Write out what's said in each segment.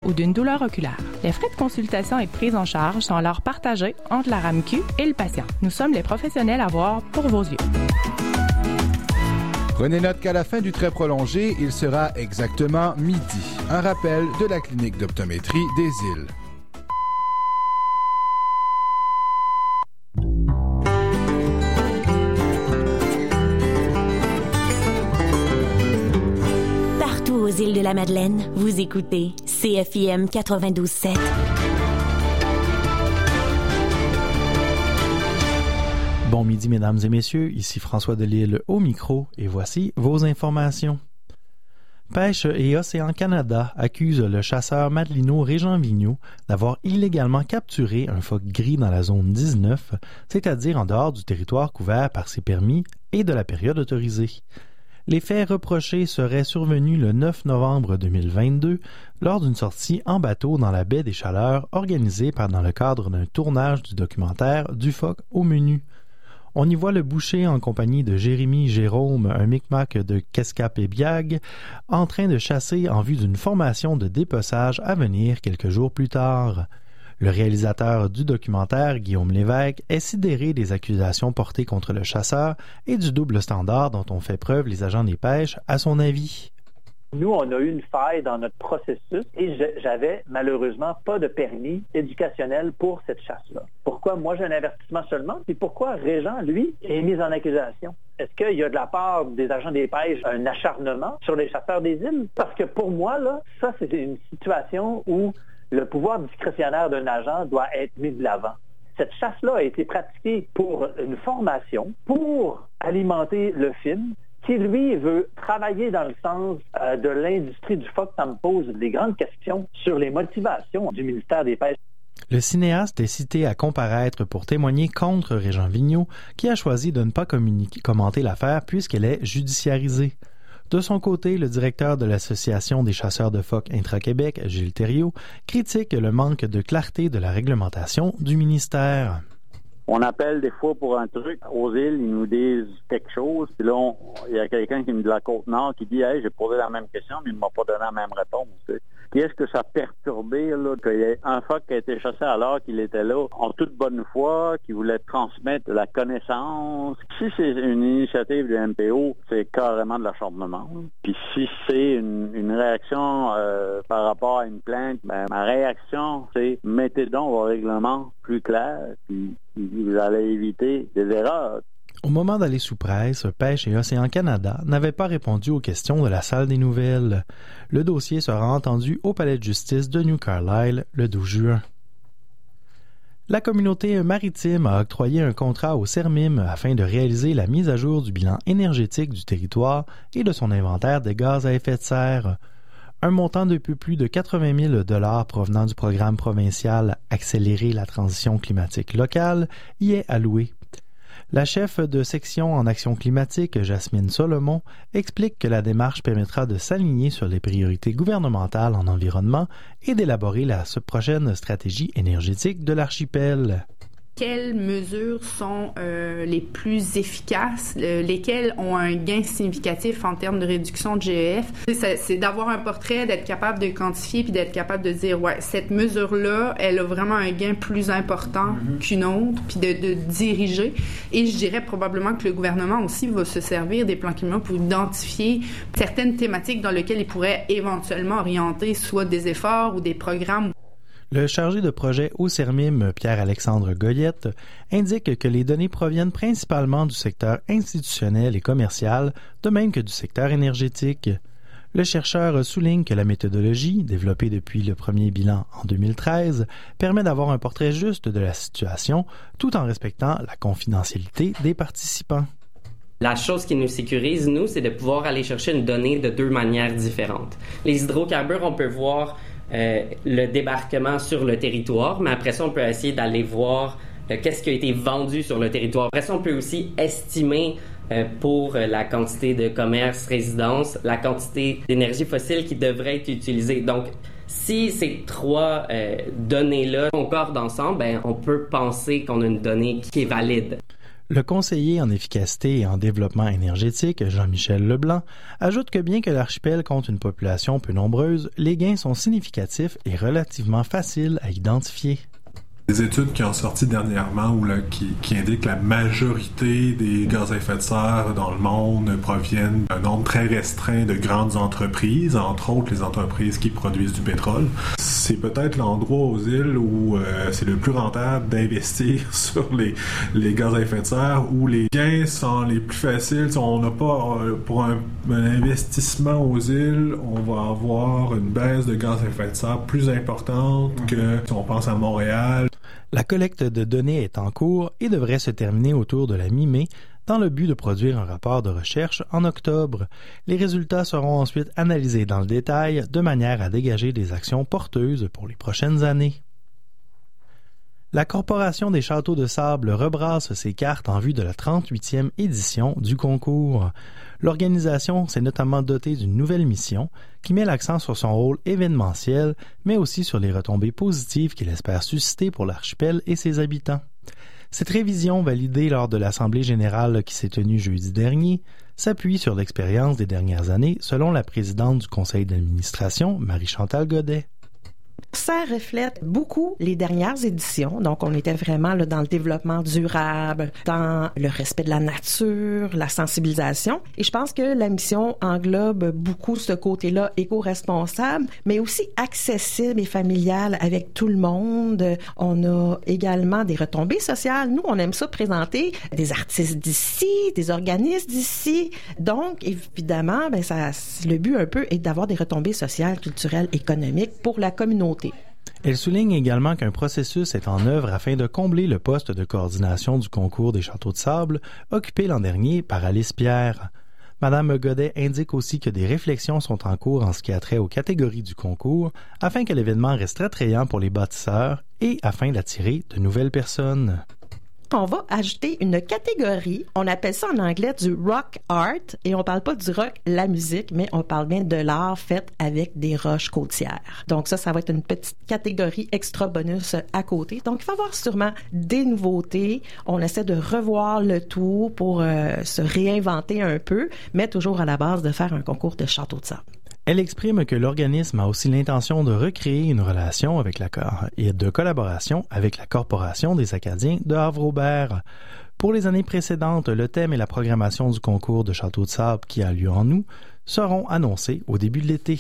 ou d'une douleur oculaire. Les frais de consultation et de prise en charge sont alors partagés entre la RAMQ et le patient. Nous sommes les professionnels à voir pour vos yeux. Prenez note qu'à la fin du trait prolongé, il sera exactement midi. Un rappel de la clinique d'optométrie des Îles. Partout aux îles de la Madeleine, vous écoutez CFIM 92.7. Bon midi, mesdames et messieurs, ici François Delisle au micro et voici vos informations. Pêche et Océan Canada accuse le chasseur Madelino Régent Vigneault d'avoir illégalement capturé un phoque gris dans la zone 19, c'est-à-dire en dehors du territoire couvert par ses permis et de la période autorisée. Les faits reprochés seraient survenus le 9 novembre 2022 lors d'une sortie en bateau dans la baie des Chaleurs organisée dans le cadre d'un tournage du documentaire Du phoque au menu. On y voit le boucher en compagnie de Jérémy Jérôme, un micmac de Keskapébiag, en train de chasser en vue d'une formation de dépeçage à venir quelques jours plus tard. Le réalisateur du documentaire, Guillaume Lévesque, est sidéré des accusations portées contre le chasseur et du double standard dont ont fait preuve les agents des pêches, à son avis. Nous, on a eu une faille dans notre processus et j'avais malheureusement pas de permis éducationnel pour cette chasse-là. Pourquoi moi j'ai un avertissement seulement? Puis pourquoi Régent, lui, est mis en accusation? Est-ce qu'il y a de la part des agents des pêches un acharnement sur les chasseurs des îles? Parce que pour moi, là, ça c'est une situation où le pouvoir discrétionnaire d'un agent doit être mis de l'avant. Cette chasse-là a été pratiquée pour une formation, pour alimenter le film, qui, lui, veut travailler dans le sens de l'industrie du phoque. Ça me pose des grandes questions sur les motivations du ministère des Pêches. Le cinéaste est cité à comparaître pour témoigner contre Régent Vigneault, qui a choisi de ne pas commenter l'affaire puisqu'elle est judiciarisée. De son côté, le directeur de l'Association des chasseurs de phoques intra-Québec, Gilles Thériault, critique le manque de clarté de la réglementation du ministère. On appelle des fois pour un truc aux îles, ils nous disent quelque chose. Puis là, il y a quelqu'un qui me dit de la Côte-Nord qui dit « Hey, j'ai posé la même question, mais il ne m'a pas donné la même réponse. » Qu'est-ce que ça a perturbé, là, qu'il y ait un phoque qui a été chassé alors qu'il était là, en toute bonne foi, qui voulait transmettre la connaissance. Si c'est une initiative du MPO, c'est carrément de l'acharnement. Puis si c'est une réaction par rapport à une plainte, ben ma réaction, c'est mettez donc vos règlements plus clairs, puis vous allez éviter des erreurs. Au moment d'aller sous presse, Pêche et Océan Canada n'avaient pas répondu aux questions de la salle des nouvelles. Le dossier sera entendu au palais de justice de New Carlisle le 12 juin. La communauté maritime a octroyé un contrat au CERMIM afin de réaliser la mise à jour du bilan énergétique du territoire et de son inventaire des gaz à effet de serre. Un montant de peu plus de 80 000 $ provenant du programme provincial Accélérer la transition climatique locale y est alloué. La chef de section en action climatique, Jasmine Solomon, explique que la démarche permettra de s'aligner sur les priorités gouvernementales en environnement et d'élaborer la prochaine stratégie énergétique de l'archipel. Quelles mesures sont les plus efficaces, lesquelles ont un gain significatif en termes de réduction de GEF. C'est d'avoir un portrait, d'être capable de quantifier puis d'être capable de dire, ouais, cette mesure-là, elle a vraiment un gain plus important qu'une autre, puis de diriger. Et je dirais probablement que le gouvernement aussi va se servir des plans climat pour identifier certaines thématiques dans lesquelles il pourrait éventuellement orienter soit des efforts ou des programmes. Le chargé de projet au CERMIM, Pierre-Alexandre Goyette, indique que les données proviennent principalement du secteur institutionnel et commercial, de même que du secteur énergétique. Le chercheur souligne que la méthodologie, développée depuis le premier bilan en 2013, permet d'avoir un portrait juste de la situation, tout en respectant la confidentialité des participants. La chose qui nous sécurise, nous, c'est de pouvoir aller chercher une donnée de deux manières différentes. Les hydrocarbures, on peut voir le débarquement sur le territoire, mais après ça, on peut essayer d'aller voir qu'est-ce qui a été vendu sur le territoire. Après ça, on peut aussi estimer pour la quantité de commerce, résidence, la quantité d'énergie fossile qui devrait être utilisée. Donc, si ces trois données-là concordent ensemble, ben, on peut penser qu'on a une donnée qui est valide. Le conseiller en efficacité et en développement énergétique, Jean-Michel Leblanc, ajoute que bien que l'archipel compte une population peu nombreuse, les gains sont significatifs et relativement faciles à identifier. Des études qui ont sorti dernièrement qui indiquent que la majorité des gaz à effet de serre dans le monde proviennent d'un nombre très restreint de grandes entreprises, entre autres les entreprises qui produisent du pétrole. C'est peut-être l'endroit aux îles où c'est le plus rentable d'investir sur les gaz à effet de serre, où les gains sont les plus faciles. On n'a pas, pour un investissement aux îles, on va avoir une baisse de gaz à effet de serre plus importante que si on pense à Montréal. La collecte de données est en cours et devrait se terminer autour de la mi-mai dans le but de produire un rapport de recherche en octobre. Les résultats seront ensuite analysés dans le détail de manière à dégager des actions porteuses pour les prochaines années. La Corporation des Châteaux de Sable rebrasse ses cartes en vue de la 38e édition du concours. L'organisation s'est notamment dotée d'une nouvelle mission qui met l'accent sur son rôle événementiel, mais aussi sur les retombées positives qu'il espère susciter pour l'archipel et ses habitants. Cette révision, validée lors de l'Assemblée générale qui s'est tenue jeudi dernier, s'appuie sur l'expérience des dernières années, selon la présidente du conseil d'administration, Marie-Chantal Godet. Ça reflète beaucoup les dernières éditions. Donc, on était vraiment là, dans le développement durable, dans le respect de la nature, la sensibilisation. Et je pense que la mission englobe beaucoup ce côté-là éco-responsable, mais aussi accessible et familial avec tout le monde. On a également des retombées sociales. Nous, on aime ça présenter des artistes d'ici, des organismes d'ici. Donc, évidemment, le but un peu est d'avoir des retombées sociales, culturelles, économiques pour la communauté. Elle souligne également qu'un processus est en œuvre afin de combler le poste de coordination du concours des Châteaux de Sable, occupé l'an dernier par Alice Pierre. Madame Godet indique aussi que des réflexions sont en cours en ce qui a trait aux catégories du concours, afin que l'événement reste attrayant pour les bâtisseurs et afin d'attirer de nouvelles personnes. On va ajouter une catégorie, on appelle ça en anglais du rock art, et on parle pas du rock, la musique, mais on parle bien de l'art fait avec des roches côtières. Donc ça va être une petite catégorie extra bonus à côté. Donc il va y avoir sûrement des nouveautés. On essaie de revoir le tout pour se réinventer un peu, mais toujours à la base de faire un concours de château de sable. Elle exprime que l'organisme a aussi l'intention de recréer une relation et de collaboration avec la Corporation des Acadiens de Havre-Aubert. Pour les années précédentes, le thème et la programmation du concours de Château de Sable qui a lieu en août seront annoncés au début de l'été.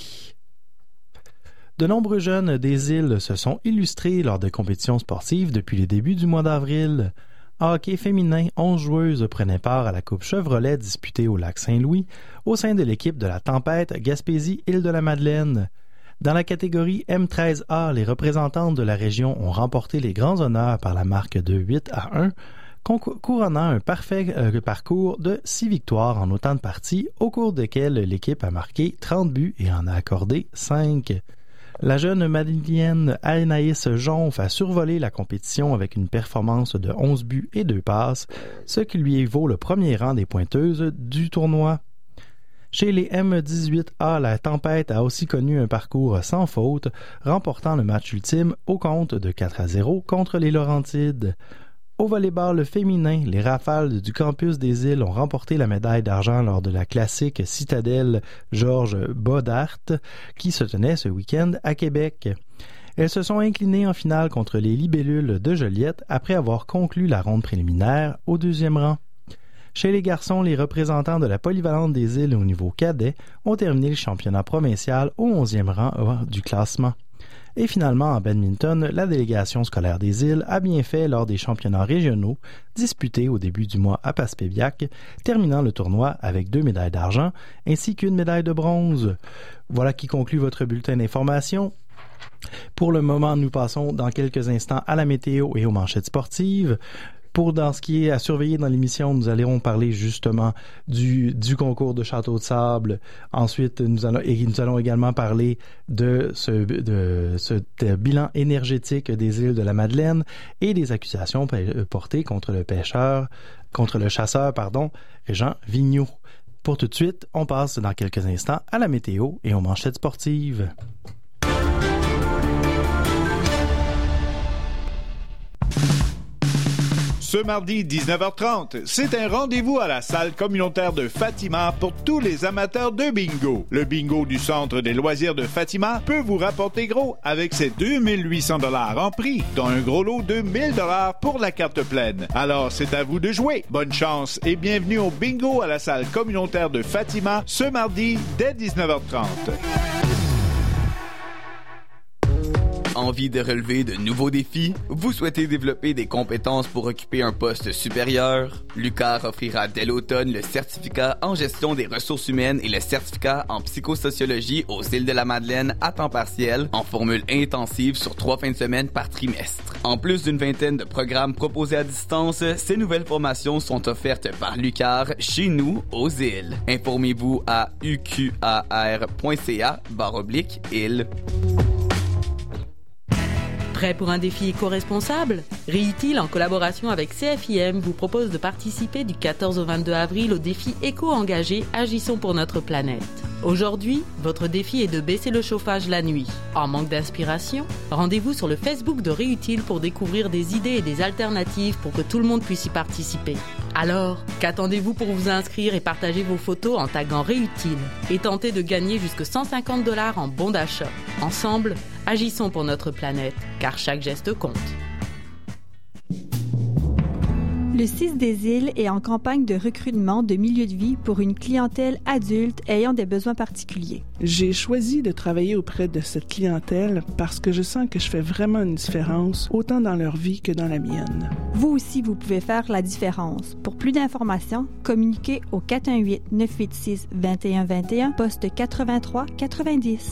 De nombreux jeunes des îles se sont illustrés lors des compétitions sportives depuis les débuts du mois d'avril. En hockey féminin, 11 joueuses prenaient part à la Coupe Chevrolet disputée au lac Saint-Louis au sein de l'équipe de la Tempête Gaspésie-Île-de-la-Madeleine. Dans la catégorie M13A, les représentantes de la région ont remporté les grands honneurs par la marque de 8-1, couronnant un parfait parcours de 6 victoires en autant de parties, au cours desquelles l'équipe a marqué 30 buts et en a accordé 5. La jeune Madeleine Anaïs Jonf a survolé la compétition avec une performance de 11 buts et 2 passes, ce qui lui vaut le premier rang des pointeuses du tournoi. Chez les M18A, la Tempête a aussi connu un parcours sans faute, remportant le match ultime au compte de 4-0 contre les Laurentides. Au volley-ball féminin, les Rafales du campus des îles ont remporté la médaille d'argent lors de la classique Citadelle Georges Bodart qui se tenait ce week-end à Québec. Elles se sont inclinées en finale contre les Libellules de Joliette après avoir conclu la ronde préliminaire au 2e rang. Chez les garçons, les représentants de la polyvalente des îles au niveau cadet ont terminé le championnat provincial au 11e rang du classement. Et finalement, en badminton, la délégation scolaire des îles a bien fait lors des championnats régionaux disputés au début du mois à Passepébiac, terminant le tournoi avec 2 médailles d'argent ainsi qu'une médaille de bronze. Voilà qui conclut votre bulletin d'information. Pour le moment, nous passons dans quelques instants à la météo et aux manchettes sportives. Dans ce qui est à surveiller dans l'émission, nous allons parler justement du concours de Château de Sable. Ensuite, nous allons également parler de ce bilan énergétique des îles de la Madeleine et des accusations portées contre le chasseur, Régent Vigneault. Pour tout de suite, on passe dans quelques instants à la météo et aux manchettes sportives. Ce mardi 19h30, c'est un rendez-vous à la salle communautaire de Fatima pour tous les amateurs de bingo. Le bingo du Centre des loisirs de Fatima peut vous rapporter gros avec ses 2800 $ en prix, dont un gros lot de 1000 $ pour la carte pleine. Alors, c'est à vous de jouer. Bonne chance et bienvenue au bingo à la salle communautaire de Fatima ce mardi dès 19h30. Envie de relever de nouveaux défis? Vous souhaitez développer des compétences pour occuper un poste supérieur? L'UQAR offrira dès l'automne le certificat en gestion des ressources humaines et le certificat en psychosociologie aux îles de la Madeleine à temps partiel en formule intensive sur 3 fins de semaine par trimestre. En plus d'une vingtaine de programmes proposés à distance, ces nouvelles formations sont offertes par l'UQAR chez nous aux îles. Informez-vous à uqar.ca/îles. Prêt pour un défi éco-responsable? ReUtile, en collaboration avec CFIM, vous propose de participer du 14 au 22 avril au défi éco-engagé Agissons pour notre planète. Aujourd'hui, votre défi est de baisser le chauffage la nuit. En manque d'inspiration? Rendez-vous sur le Facebook de ReUtile pour découvrir des idées et des alternatives pour que tout le monde puisse y participer. Alors, qu'attendez-vous pour vous inscrire et partager vos photos en taguant ReUtile et tenter de gagner jusque 150 $ en bons d'achat? Ensemble, agissons pour notre planète, car chaque geste compte. Le CIS des îles est en campagne de recrutement de milieu de vie pour une clientèle adulte ayant des besoins particuliers. J'ai choisi de travailler auprès de cette clientèle parce que je sens que je fais vraiment une différence, autant dans leur vie que dans la mienne. Vous aussi, vous pouvez faire la différence. Pour plus d'informations, communiquez au 418-986-2121, poste 83-90.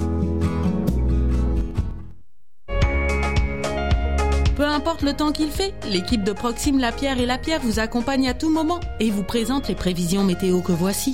Peu importe le temps qu'il fait, l'équipe de Proxime Lapierre et Lapierre vous accompagne à tout moment et vous présente les prévisions météo que voici.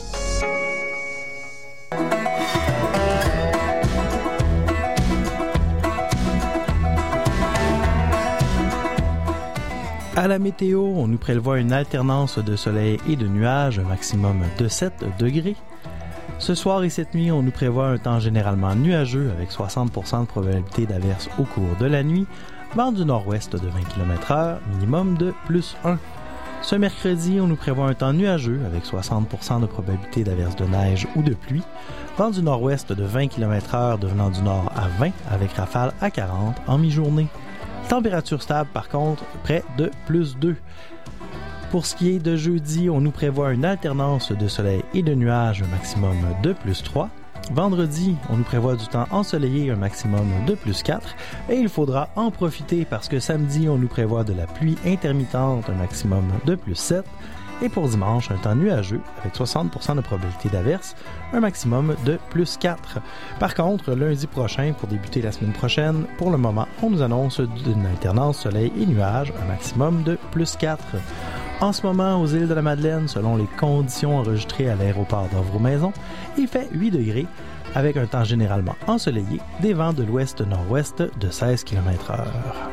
À la météo, on nous prévoit une alternance de soleil et de nuages, un maximum de 7 degrés. Ce soir et cette nuit, on nous prévoit un temps généralement nuageux avec 60% de probabilité d'averse au cours de la nuit, vent du nord-ouest de 20 km/h, minimum de +1. Ce mercredi, on nous prévoit un temps nuageux avec 60% de probabilité d'averse de neige ou de pluie, vent du nord-ouest de 20 km/h devenant du nord à 20 avec rafale à 40 en mi-journée. Température stable par contre, près de +2. Pour ce qui est de jeudi, on nous prévoit une alternance de soleil et de nuages, un maximum de +3. Vendredi, on nous prévoit du temps ensoleillé, un maximum de +4. Et il faudra en profiter parce que samedi, on nous prévoit de la pluie intermittente, un maximum de +7. Et pour dimanche, un temps nuageux avec 60% de probabilité d'averse, un maximum de +4. Par contre, lundi prochain, pour débuter la semaine prochaine, pour le moment, on nous annonce une alternance soleil et nuages, un maximum de +4. En ce moment, aux îles de la Madeleine, selon les conditions enregistrées à l'aéroport d'Ovre-Maison, il fait 8 degrés avec un temps généralement ensoleillé, des vents de l'ouest-nord-ouest de 16 km/h.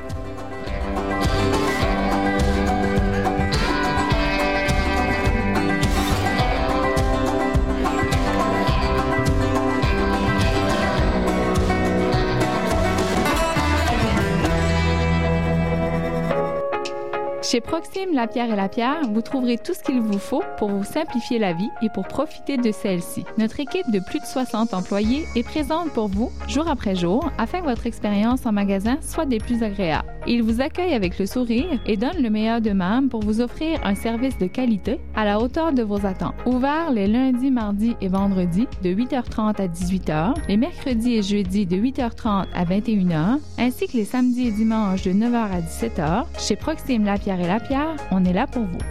Chez Proxime Lapierre et Lapierre, vous trouverez tout ce qu'il vous faut pour vous simplifier la vie et pour profiter de celle-ci. Notre équipe de plus de 60 employés est présente pour vous, jour après jour, afin que votre expérience en magasin soit des plus agréables. Ils vous accueillent avec le sourire et donnent le meilleur d'eux-mêmes pour vous offrir un service de qualité à la hauteur de vos attentes. Ouvert les lundis, mardis et vendredis de 8h30 à 18h, les mercredis et jeudis de 8h30 à 21h, ainsi que les samedis et dimanches de 9h à 17h, chez Proxime Lapierre et Lapierre, on est là pour vous.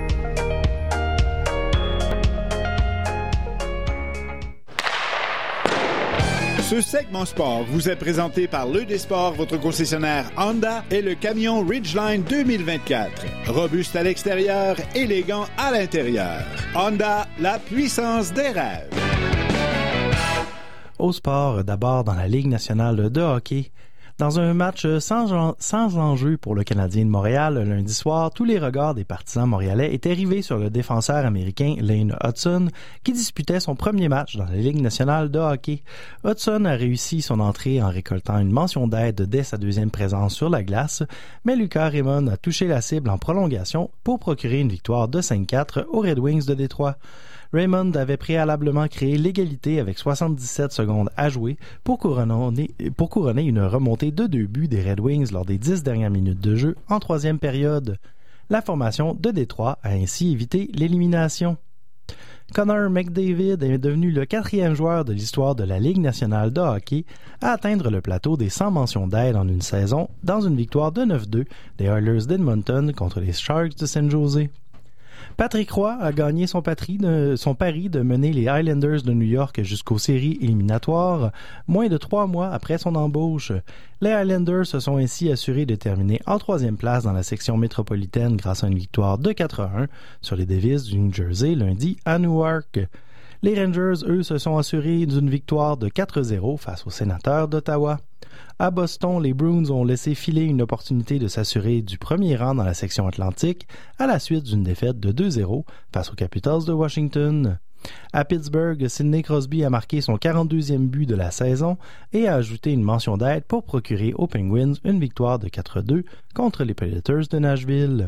Ce segment sport vous est présenté par l'E-D Sport, votre concessionnaire Honda, et le camion Ridgeline 2024. Robuste à l'extérieur, élégant à l'intérieur. Honda, la puissance des rêves. Au sport, d'abord dans la Ligue nationale de hockey, Dans un match sans enjeu pour le Canadien de Montréal lundi soir, tous les regards des partisans montréalais étaient rivés sur le défenseur américain Lane Hudson qui disputait son premier match dans la Ligue nationale de hockey. Hudson a réussi son entrée en récoltant une mention d'aide dès sa deuxième présence sur la glace, mais Lucas Raymond a touché la cible en prolongation pour procurer une victoire de 5-4 aux Red Wings de Détroit. Raymond avait préalablement créé l'égalité avec 77 secondes à jouer pour couronner une remontée de 2 buts des Red Wings lors des 10 dernières minutes de jeu en troisième période. La formation de Détroit a ainsi évité l'élimination. Connor McDavid est devenu le 4e joueur de l'histoire de la Ligue nationale de hockey à atteindre le plateau des 100 mentions d'aide en une saison dans une victoire de 9-2 des Oilers d'Edmonton contre les Sharks de San Jose. Patrick Roy a gagné son pari de mener les Islanders de New York jusqu'aux séries éliminatoires, moins de 3 mois après son embauche. Les Islanders se sont ainsi assurés de terminer en 3e place dans la section métropolitaine grâce à une victoire de 4-1 sur les Devils du New Jersey lundi à Newark. Les Rangers, eux, se sont assurés d'une victoire de 4-0 face aux Sénateurs d'Ottawa. À Boston, les Bruins ont laissé filer une opportunité de s'assurer du premier rang dans la section Atlantique à la suite d'une défaite de 2-0 face aux Capitals de Washington. À Pittsburgh, Sidney Crosby a marqué son 42e but de la saison et a ajouté une mention d'aide pour procurer aux Penguins une victoire de 4-2 contre les Predators de Nashville.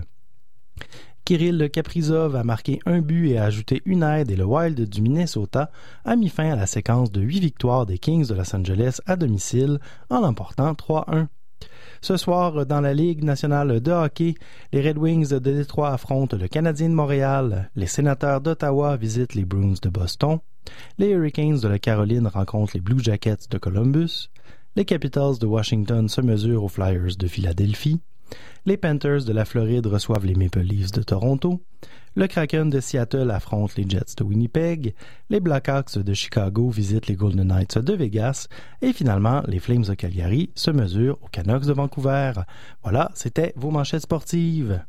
Kirill Kaprizov a marqué un but et a ajouté une aide et le Wild du Minnesota a mis fin à la séquence de 8 victoires des Kings de Los Angeles à domicile en l'emportant 3-1. Ce soir, dans la Ligue nationale de hockey, les Red Wings de Détroit affrontent le Canadien de Montréal, les Sénateurs d'Ottawa visitent les Bruins de Boston, les Hurricanes de la Caroline rencontrent les Blue Jackets de Columbus, les Capitals de Washington se mesurent aux Flyers de Philadelphie, les Panthers de la Floride reçoivent les Maple Leafs de Toronto, le Kraken de Seattle affronte les Jets de Winnipeg, les Blackhawks de Chicago visitent les Golden Knights de Vegas et finalement les Flames de Calgary se mesurent aux Canucks de Vancouver. Voilà, c'était vos manchettes sportives.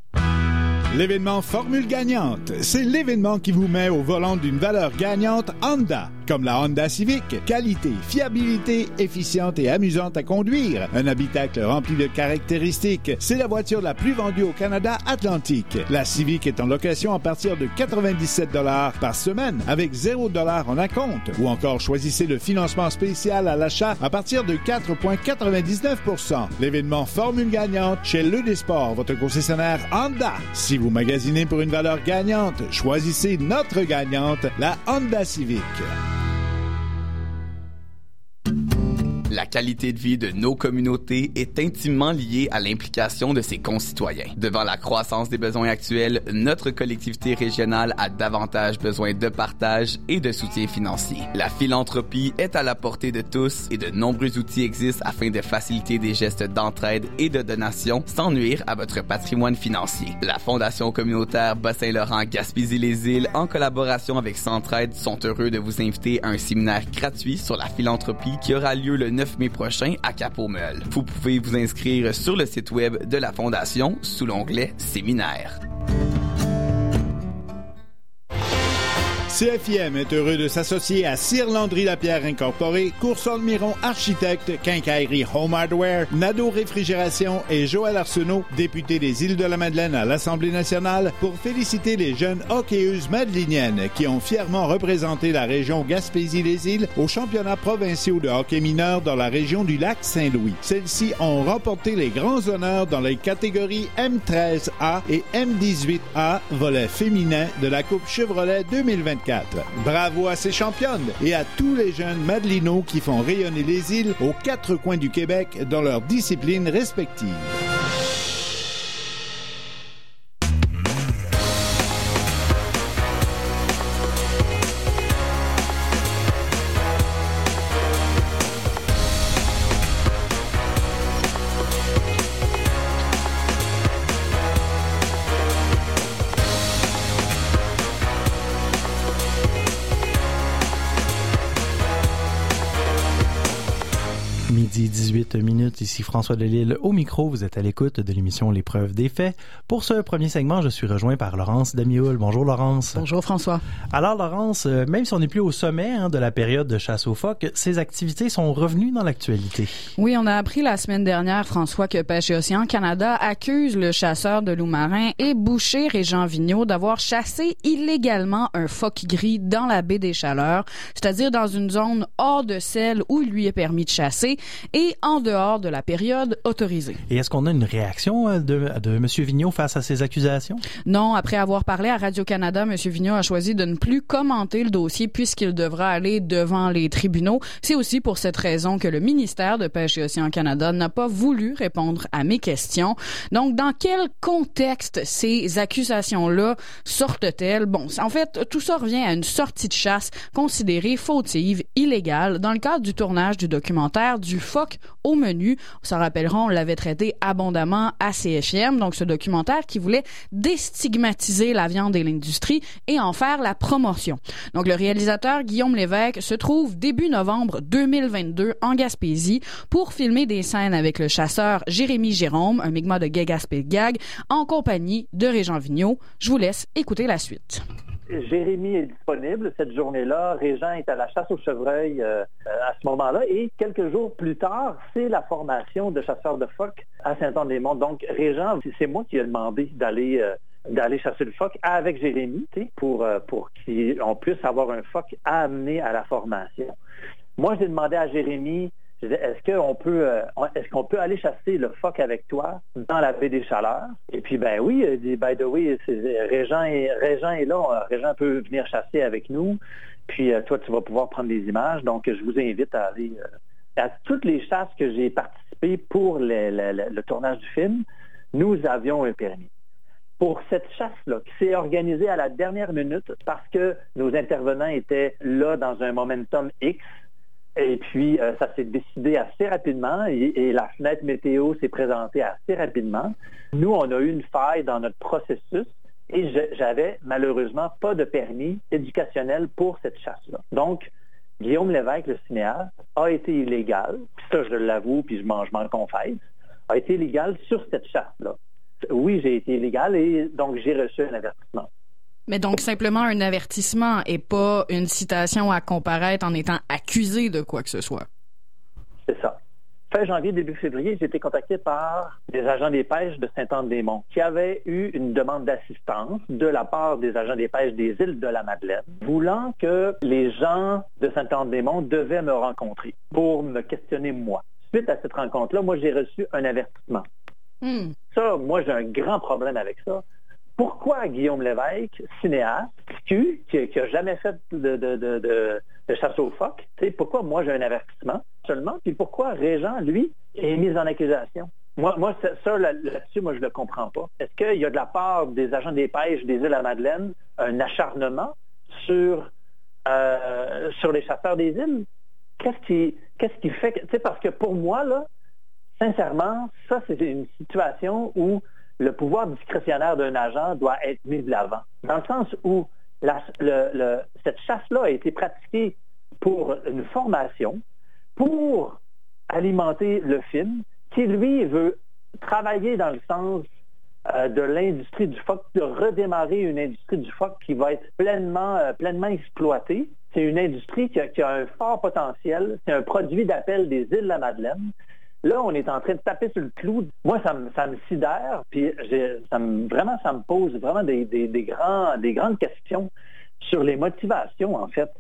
L'événement Formule gagnante, c'est l'événement qui vous met au volant d'une valeur gagnante Honda, comme la Honda Civic, qualité, fiabilité, efficiente et amusante à conduire. Un habitacle rempli de caractéristiques, c'est la voiture la plus vendue au Canada Atlantique. La Civic est en location à partir de 97 $ par semaine avec 0 $ en acompte. Ou encore choisissez le financement spécial à l'achat à partir de 4,99 %. L'événement Formule gagnante chez Le Desports, votre concessionnaire Honda. Si vous magasinez pour une valeur gagnante, choisissez notre gagnante, la Honda Civic. La qualité de vie de nos communautés est intimement liée à l'implication de ses concitoyens. Devant la croissance des besoins actuels, notre collectivité régionale a davantage besoin de partage et de soutien financier. La philanthropie est à la portée de tous et de nombreux outils existent afin de faciliter des gestes d'entraide et de donation sans nuire à votre patrimoine financier. La Fondation communautaire Bas-Saint-Laurent Gaspésie-les-Îles, en collaboration avec Centraide, sont heureux de vous inviter à un séminaire gratuit sur la philanthropie qui aura lieu le 9 mai prochain à Cap-aux-Meules. Vous pouvez vous inscrire sur le site web de la Fondation sous l'onglet Séminaire. CFIM est heureux de s'associer à Cire Landry Lapierre Incorporée, Courson Miron Architecte, Quincaillerie Home Hardware, Nadeau Réfrigération et Joël Arsenault, député des Îles-de-la-Madeleine à l'Assemblée nationale, pour féliciter les jeunes hockeyeuses madeliniennes qui ont fièrement représenté la région Gaspésie-les-Îles aux championnats provinciaux de hockey mineur dans la région du Lac-Saint-Louis. Celles-ci ont remporté les grands honneurs dans les catégories M13A et M18A, volet féminin de la Coupe Chevrolet 2024. Bravo à ces championnes et à tous les jeunes madelinots qui font rayonner les îles aux 4 coins du Québec dans leurs disciplines respectives. 18 ici François Delisle au micro. Vous êtes à l'écoute de l'émission L'épreuve des faits. Pour ce premier segment, je suis rejoint par Laurence Damioul. Bonjour Laurence. Bonjour François. Alors Laurence, même si on n'est plus au sommet de la période de chasse aux phoques, ces activités sont revenues dans l'actualité. Oui, on a appris la semaine dernière, François, que Pêche et Océan Canada accuse le chasseur de loups marins et boucher Régent Vigneault d'avoir chassé illégalement un phoque gris dans la baie des Chaleurs, c'est-à-dire dans une zone hors de celle où il lui est permis de chasser et en dehors de la période autorisée. Et est-ce qu'on a une réaction de M. Vigneault face à ces accusations? Non, après avoir parlé à Radio-Canada, M. Vigneault a choisi de ne plus commenter le dossier puisqu'il devra aller devant les tribunaux. C'est aussi pour cette raison que le ministère de Pêche et Océan Canada n'a pas voulu répondre à mes questions. Donc, dans quel contexte ces accusations-là sortent-elles? Bon, en fait, tout ça revient à une sortie de chasse considérée fautive, illégale, dans le cadre du tournage du documentaire du phoque au menu. On s'en rappellera, on l'avait traité abondamment à CFM, donc ce documentaire qui voulait déstigmatiser la viande et l'industrie et en faire la promotion. Donc le réalisateur Guillaume Lévesque se trouve début novembre 2022 en Gaspésie pour filmer des scènes avec le chasseur Jérémy Jérôme, un Mi'kmaq de Gag en compagnie de Régent Vigneault. Je vous laisse écouter la suite. Jérémy est disponible cette journée-là. Régent est à la chasse au chevreuil à ce moment-là. Et quelques jours plus tard, c'est la formation de chasseurs de phoques à Saint-Anne-des-Monts. Donc, Régent, c'est moi qui ai demandé d'aller chasser le phoque avec Jérémy pour qu'on puisse avoir un phoque à amener à la formation. Moi, j'ai demandé à Jérémy, est-ce qu'on peut aller chasser le phoque avec toi dans la baie des Chaleurs? Et puis, ben oui, il dit, by the way, Régent est là, Régent peut venir chasser avec nous, puis toi, tu vas pouvoir prendre des images. Donc, je vous invite à aller à toutes les chasses que j'ai participé pour le tournage du film, nous avions un permis. Pour cette chasse-là, qui s'est organisée à la dernière minute parce que nos intervenants étaient là dans un momentum X, et puis, ça s'est décidé assez rapidement et la fenêtre météo s'est présentée assez rapidement. Nous, on a eu une faille dans notre processus et j'avais malheureusement pas de permis éducationnel pour cette chasse-là. Donc, Guillaume Lévesque, le cinéaste, a été illégal, puis ça, je l'avoue, puis je m'en confesse, a été illégal sur cette chasse-là. Oui, j'ai été illégal et donc j'ai reçu un avertissement. Mais donc, simplement un avertissement et pas une citation à comparaître en étant accusé de quoi que ce soit. C'est ça. Fin janvier, début février, j'ai été contacté par des agents des pêches de Saint-Anne-des-Monts qui avaient eu une demande d'assistance de la part des agents des pêches des îles de la Madeleine, voulant que les gens de Saint-Anne-des-Monts devaient me rencontrer pour me questionner moi. Suite à cette rencontre-là, moi, j'ai reçu un avertissement. Ça, moi, j'ai un grand problème avec ça. Pourquoi Guillaume Lévesque, cinéaste, qui a jamais fait de chasse aux phoques, pourquoi moi j'ai un avertissement seulement, puis pourquoi Régent, lui, est mis en accusation? Moi ça, là-dessus, moi, je le comprends pas. Est-ce qu'il y a de la part des agents des pêches des îles de la Madeleine un acharnement sur les chasseurs des îles? Qu'est-ce qui fait que... Parce que pour moi, là, sincèrement, ça, c'est une situation où le pouvoir discrétionnaire d'un agent doit être mis de l'avant. Dans le sens où cette chasse-là a été pratiquée pour une formation, pour alimenter le film, qui, lui, veut travailler dans le sens de l'industrie du phoque, de redémarrer une industrie du phoque qui va être pleinement exploitée. C'est une industrie qui a un fort potentiel. C'est un produit d'appel des îles de la Madeleine. Là, on est en train de taper sur le clou. Moi, ça me sidère, puis ça me pose vraiment des grandes questions sur les motivations, en fait,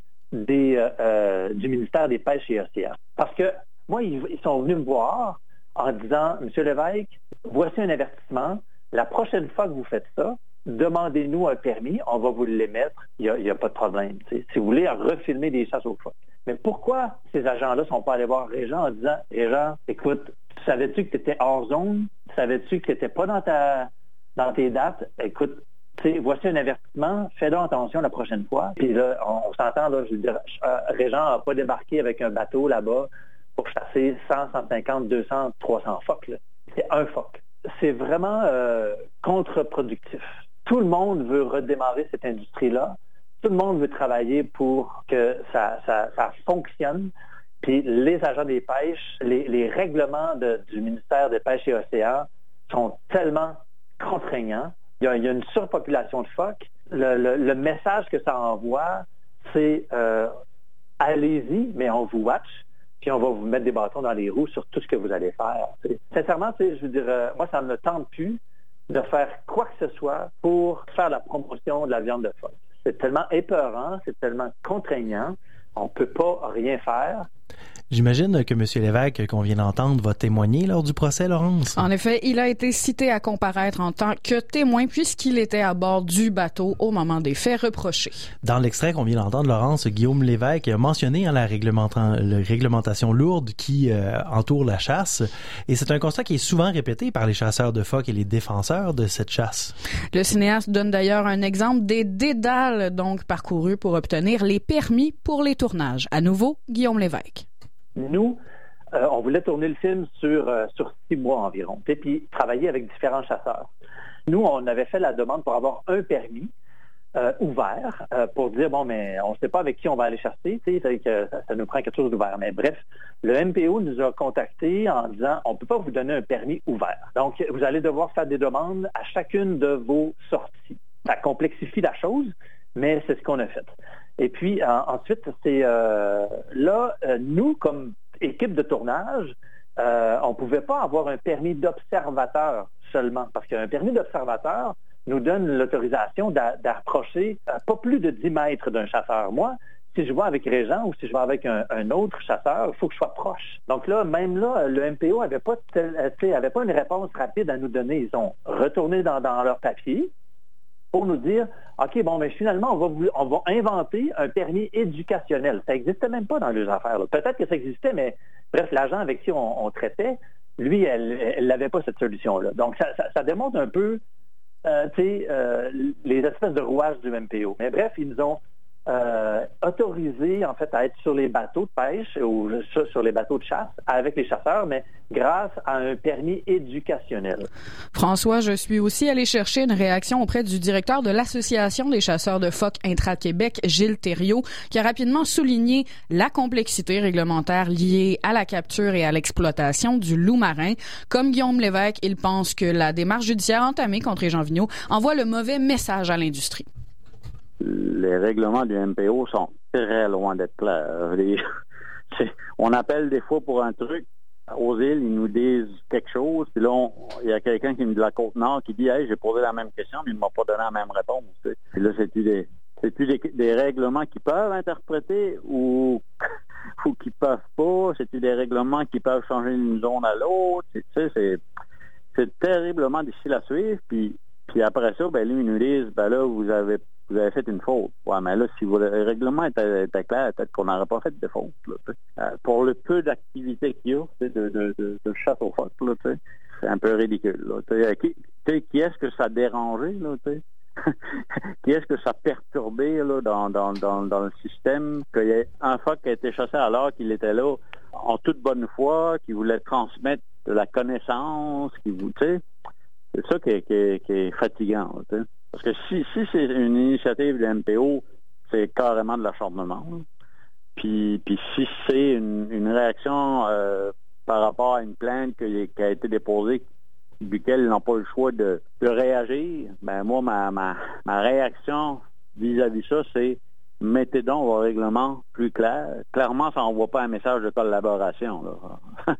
du ministère des Pêches et Océans. Parce que, moi, ils sont venus me voir en disant, « Monsieur Lévesque, voici un avertissement. La prochaine fois que vous faites ça, demandez-nous un permis, on va vous l'émettre, il n'y a pas de problème. » Si vous voulez refilmer des chasses aux phoques. Mais pourquoi ces agents-là ne sont pas allés voir Régent en disant « Régent, écoute, savais-tu que tu étais hors zone? Savais-tu que tu n'étais pas dans tes dates? Écoute, voici un avertissement, fais donc attention la prochaine fois. » Puis là, on s'entend, là, je veux dire, Régent n'a pas débarqué avec un bateau là-bas pour chasser 100, 150, 200, 300 phoques. Là. C'est un phoque. C'est vraiment contre-productif. Tout le monde veut redémarrer cette industrie-là. Tout le monde veut travailler pour que ça fonctionne. Puis les agents des pêches, les règlements du ministère des Pêches et Océans sont tellement contraignants. Il y a une surpopulation de phoques. Le message que ça envoie, c'est allez-y, mais on vous watch, puis on va vous mettre des bâtons dans les roues sur tout ce que vous allez faire. Sincèrement, je veux dire, moi, ça ne me tente plus de faire quoi que ce soit pour faire la promotion de la viande de phoque. C'est tellement épeurant, c'est tellement contraignant, on ne peut pas rien faire. J'imagine que M. Lévesque, qu'on vient d'entendre, va témoigner lors du procès, Laurence. En effet, il a été cité à comparaître en tant que témoin puisqu'il était à bord du bateau au moment des faits reprochés. Dans l'extrait qu'on vient d'entendre, Laurence, Guillaume Lévesque a mentionné la réglementation lourde qui entoure la chasse. Et c'est un constat qui est souvent répété par les chasseurs de phoques et les défenseurs de cette chasse. Le cinéaste donne d'ailleurs un exemple des dédales donc parcourus pour obtenir les permis pour les tournages. À nouveau, Guillaume Lévesque. Nous, on voulait tourner le film sur 6 mois environ, puis travailler avec différents chasseurs. Nous, on avait fait la demande pour avoir un permis ouvert pour dire, bon, mais on ne sait pas avec qui on va aller chasser, ça nous prend quelque chose d'ouvert. Mais bref, le MPO nous a contactés en disant, on ne peut pas vous donner un permis ouvert. Donc, vous allez devoir faire des demandes à chacune de vos sorties. Ça complexifie la chose, mais c'est ce qu'on a fait. Et puis, ensuite, c'est nous, comme équipe de tournage, on ne pouvait pas avoir un permis d'observateur seulement, parce qu'un permis d'observateur nous donne l'autorisation d'approcher pas plus de 10 mètres d'un chasseur. Moi, si je vais avec Régent ou si je vais avec un autre chasseur, il faut que je sois proche. Donc là, même là, le MPO n'avait pas une réponse rapide à nous donner. Ils ont retourné dans leur papier pour nous dire, OK, bon, mais finalement, on va inventer un permis éducationnel. Ça n'existait même pas dans les affaires. Là. Peut-être que ça existait, mais bref, l'agent avec qui on traitait, lui, elle n'avait pas cette solution-là. Donc, ça démontre un peu, les espèces de rouages du MPO. Mais bref, ils nous ont autorisé, en fait, à être sur les bateaux de pêche ou sur les bateaux de chasse avec les chasseurs, mais grâce à un permis éducationnel. François, je suis aussi allé chercher une réaction auprès du directeur de l'Association des chasseurs de phoques intra-Québec, Gilles Thériault, qui a rapidement souligné la complexité réglementaire liée à la capture et à l'exploitation du loup marin. Comme Guillaume Lévesque, il pense que la démarche judiciaire entamée contre Régent Vigneault envoie le mauvais message à l'industrie. Les règlements du MPO sont très loin d'être clairs. On appelle des fois pour un truc, aux îles, ils nous disent quelque chose, puis là, il y a quelqu'un qui me dit de la Côte-Nord qui dit « Hey, j'ai posé la même question, mais il ne m'a pas donné la même réponse. » Puis là, c'est-tu des règlements qui peuvent interpréter ou qui peuvent pas? C'est-tu des règlements qui peuvent changer d'une zone à l'autre? C'est terriblement difficile à suivre, puis après ça, ben, lui, ils nous disent « Ben là, vous avez fait une faute. » Ouais, mais là, si le règlement était clair, peut-être qu'on n'aurait pas fait de faute. Là, pour le peu d'activité qu'il y a de chasse aux phoques, là, c'est un peu ridicule. Là, qui est-ce que ça a dérangé? Là, qui est-ce que ça a perturbé là, dans le système? Qu'il y ait un phoque qui a été chassé alors qu'il était là en toute bonne foi, qui voulait transmettre de la connaissance, c'est ça qui est fatigant. Là, parce que si c'est une initiative de MPO, c'est carrément de l'acharnement. Puis si c'est une réaction par rapport à une plainte qui a été déposée, duquel ils n'ont pas le choix de réagir, ben moi, ma réaction vis-à-vis ça, c'est mettez donc vos règlements plus clairs. Clairement, ça n'envoie pas un message de collaboration. Là.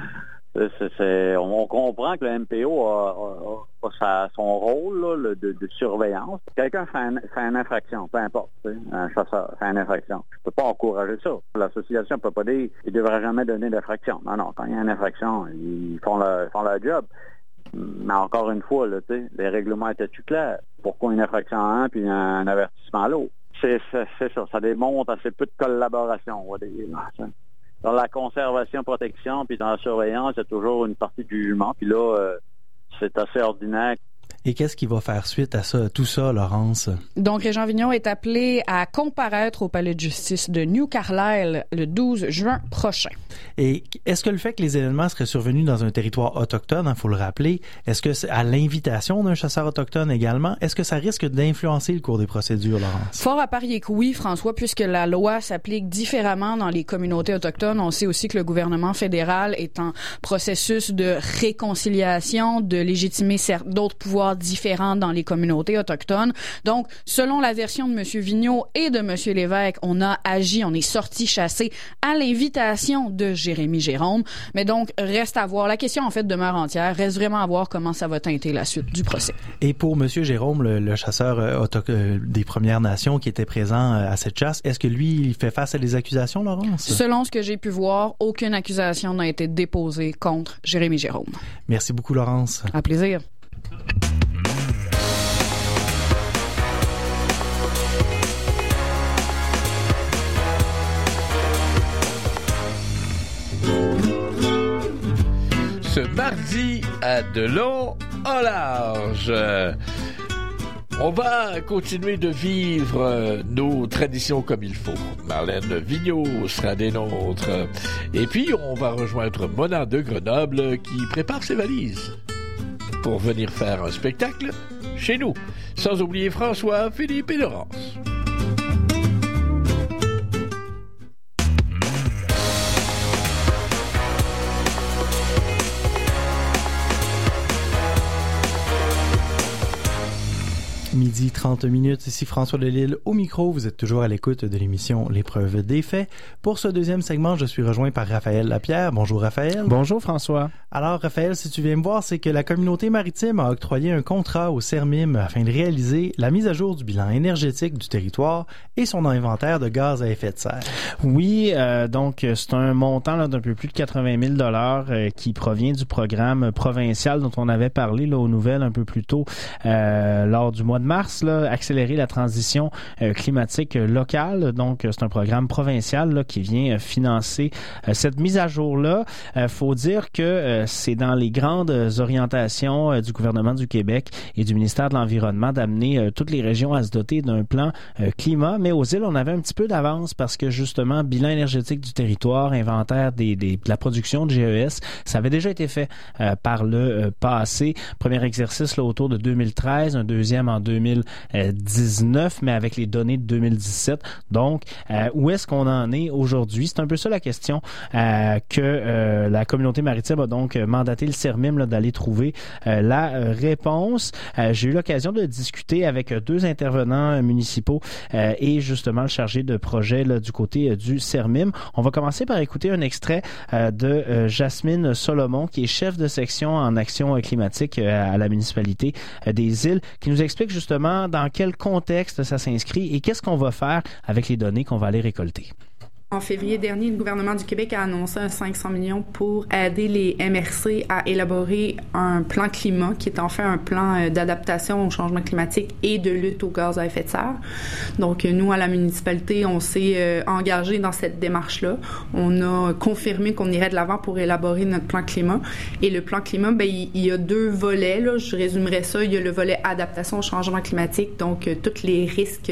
On comprend que le MPO a son rôle là, de surveillance. Quelqu'un fait une infraction, peu importe, un chasseur fait une infraction. Je ne peux pas encourager ça. L'association ne peut pas dire qu'il ne devrait jamais donner d'infraction. Non, quand il y a une infraction, ils font leur job. Mais encore une fois, là, les règlements étaient-tu clairs? Pourquoi une infraction à un puis un avertissement à l'autre? C'est ça. Ça démontre assez peu de collaboration, on va dire. Dans la conservation, protection, puis dans la surveillance, il y a toujours une partie du jugement. Puis là, c'est assez ordinaire. Et qu'est-ce qui va faire suite à ça, tout ça, Laurence? Donc, Régent Vigneault est appelé à comparaître au palais de justice de New Carlisle le 12 juin prochain. Et est-ce que le fait que les événements seraient survenus dans un territoire autochtone, faut le rappeler, est-ce que c'est à l'invitation d'un chasseur autochtone également, est-ce que ça risque d'influencer le cours des procédures, Laurence? Fort à parier que oui, François, puisque la loi s'applique différemment dans les communautés autochtones. On sait aussi que le gouvernement fédéral est en processus de réconciliation, de légitimer d'autres pouvoirs différents dans les communautés autochtones. Donc, selon la version de M. Vigneault et de M. Lévesque, on a agi, on est sorti chasser à l'invitation de Jérémy Jérôme. Mais donc, reste à voir. La question, en fait, demeure entière. Reste vraiment à voir comment ça va teinter la suite du procès. Et pour M. Jérôme, le chasseur des Premières Nations qui était présent à cette chasse, est-ce que lui, il fait face à des accusations, Laurence? Selon ce que j'ai pu voir, aucune accusation n'a été déposée contre Jérémy Jérôme. Merci beaucoup, Laurence. À plaisir. Ce mardi à Delon au large. On va continuer de vivre nos traditions comme il faut. Marlène Vigneault sera des nôtres. Et puis, on va rejoindre Mona de Grenoble qui prépare ses valises pour venir faire un spectacle chez nous. Sans oublier François, Philippe et Laurence. Midi 30 minutes, ici François Delisle au micro. Vous êtes toujours à l'écoute de l'émission L'épreuve des faits. Pour ce deuxième segment, je suis rejoint par Raphaël Lapierre. Bonjour Raphaël. Bonjour François. Alors Raphaël, si tu viens me voir, c'est que la communauté maritime a octroyé un contrat au CERMIM afin de réaliser la mise à jour du bilan énergétique du territoire et son inventaire de gaz à effet de serre. Oui, donc c'est un montant là, d'un peu plus de 80 000 qui provient du programme provincial dont on avait parlé là, aux nouvelles un peu plus tôt lors du mois de mars, là, accélérer la transition climatique locale. Donc, c'est un programme provincial là, qui vient financer cette mise à jour-là. Faut dire que c'est dans les grandes orientations du gouvernement du Québec et du ministère de l'Environnement d'amener toutes les régions à se doter d'un plan climat. Mais aux îles, on avait un petit peu d'avance parce que justement, bilan énergétique du territoire, inventaire de la production de GES, ça avait déjà été fait par le passé. Premier exercice là, autour de 2013, un deuxième en 2019, mais avec les données de 2017. Donc, où est-ce qu'on en est aujourd'hui? C'est un peu ça la question que la communauté maritime a donc mandaté le CERMIM là, d'aller trouver la réponse. J'ai eu l'occasion de discuter avec deux intervenants municipaux et justement le chargé de projet là, du côté du CERMIM. On va commencer par écouter un extrait de Jasmine Solomon, qui est chef de section en action climatique à la municipalité des Îles, qui nous explique justement dans quel contexte ça s'inscrit et qu'est-ce qu'on va faire avec les données qu'on va aller récolter. En février dernier, le gouvernement du Québec a annoncé un 500 millions pour aider les MRC à élaborer un plan climat qui est en fait un plan d'adaptation au changement climatique et de lutte aux gaz à effet de serre. Donc, nous, à la municipalité, on s'est engagé dans cette démarche-là. On a confirmé qu'on irait de l'avant pour élaborer notre plan climat. Et le plan climat, ben, il y a deux volets, là. Je résumerai ça. Il y a le volet adaptation au changement climatique, donc tous les risques,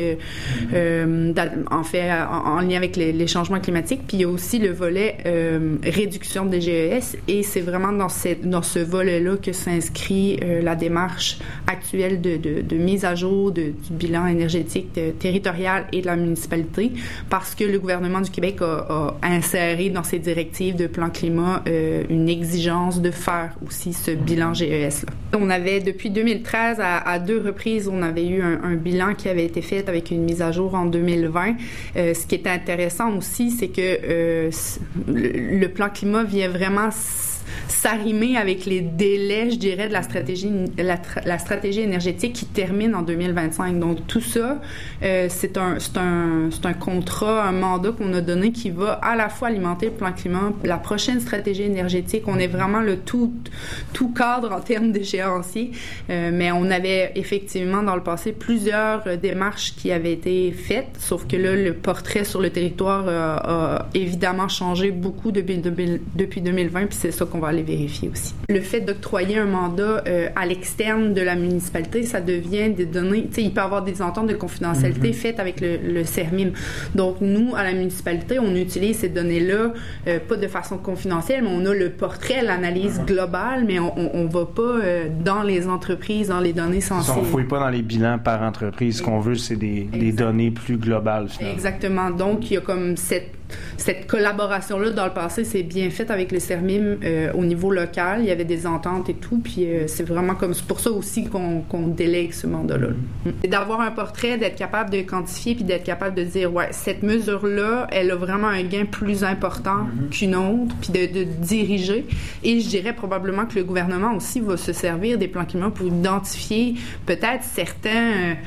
en fait, en lien avec les changements climatique, puis il y a aussi le volet réduction des GES, et c'est vraiment dans ce volet-là que s'inscrit la démarche actuelle de mise à jour du bilan énergétique territorial et de la municipalité, parce que le gouvernement du Québec a inséré dans ses directives de plan climat une exigence de faire aussi ce bilan GES-là. On avait, depuis 2013, à deux reprises, on avait eu un bilan qui avait été fait avec une mise à jour en 2020. Ce qui est intéressant aussi, c'est que le plan climat vient vraiment s'arrimer avec les délais, je dirais, de la stratégie énergétique qui termine en 2025. Donc, tout ça, c'est un contrat, un mandat qu'on a donné qui va à la fois alimenter le plan climat, la prochaine stratégie énergétique. On est vraiment le tout cadre en termes d'échéancier, mais on avait effectivement dans le passé plusieurs démarches qui avaient été faites, sauf que là, le portrait sur le territoire a évidemment changé beaucoup depuis 2020, puis c'est ça qu'on qu'on va aller vérifier aussi. Le fait d'octroyer un mandat à l'externe de la municipalité, ça devient des données, tu sais, il peut y avoir des ententes de confidentialité faites avec le CERMIM. Donc, nous, à la municipalité, on utilise ces données-là, pas de façon confidentielle, mais on a le portrait, l'analyse globale, mais on va pas dans les entreprises, dans les données sensibles. On ne fouille pas dans les bilans par entreprise. Ce qu'on veut, c'est des données plus globales, finalement. Exactement. Donc, il y a comme cette collaboration-là, dans le passé, c'est bien fait avec le CERMIM au niveau local. Il y avait des ententes et tout, puis c'est vraiment comme c'est pour ça aussi qu'on délègue ce mandat-là. Et d'avoir un portrait, d'être capable de quantifier, puis d'être capable de dire, ouais, cette mesure-là, elle a vraiment un gain plus important qu'une autre, puis de diriger. Et je dirais probablement que le gouvernement aussi va se servir des plans climat pour identifier peut-être certaines,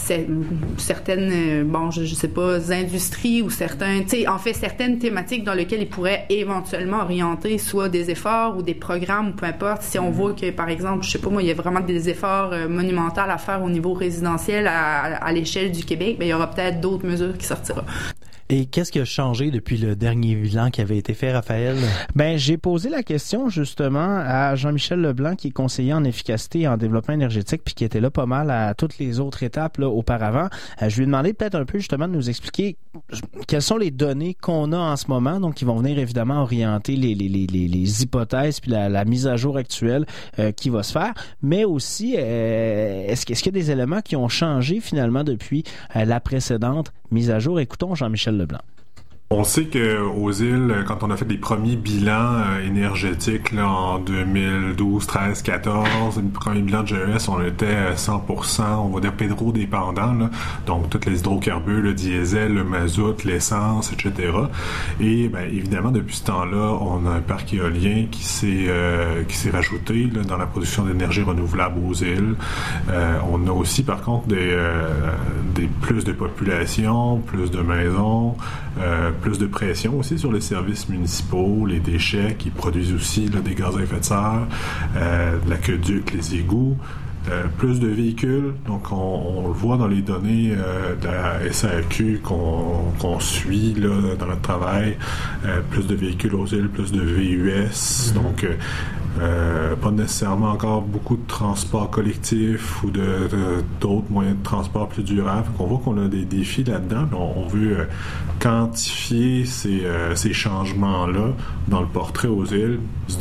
bon, je sais pas, industries ou certains, tu sais, en fait, certaines thématiques dans lesquelles ils pourraient éventuellement orienter soit des efforts ou des programmes ou peu importe. Si on voit que, par exemple, je sais pas moi, il y a vraiment des efforts monumentaux à faire au niveau résidentiel à l'échelle du Québec, bien, il y aura peut-être d'autres mesures qui sortiront. Et qu'est-ce qui a changé depuis le dernier bilan qui avait été fait, Raphaël? Ben, j'ai posé la question justement à Jean-Michel Leblanc, qui est conseiller en efficacité et en développement énergétique, puis qui était là pas mal à toutes les autres étapes là, auparavant. Je lui ai demandé peut-être un peu justement de nous expliquer quelles sont les données qu'on a en ce moment, donc qui vont venir évidemment orienter les hypothèses puis la mise à jour actuelle qui va se faire, mais aussi est-ce qu'il y a des éléments qui ont changé finalement depuis la précédente mise à jour? Écoutons Jean-Michel Leblanc. On sait qu'aux îles, quand on a fait les premiers bilans énergétiques là, en 2012, 13, 14, le premier bilan de GES, on était 100%, on va dire pétro-dépendant, là, donc tous les hydrocarbures, le diesel, le mazout, l'essence, etc. Et bien, évidemment, depuis ce temps-là, on a un parc éolien qui s'est rajouté là, dans la production d'énergie renouvelable aux îles. On a aussi, par contre, des plus de population, plus de maisons, plus de pression aussi sur les services municipaux, les déchets qui produisent aussi là, des gaz à effet de serre, l'aqueduc, les égouts, plus de véhicules. Donc, on le voit dans les données de la SAQ qu'on suit là, dans notre travail. Plus de véhicules aux îles, plus de VUS. Donc, pas nécessairement encore beaucoup de transports collectifs ou d'autres moyens de transport plus durables. Donc, on voit qu'on a des défis là-dedans. On veut quantifier ces changements-là dans le portrait aux îles,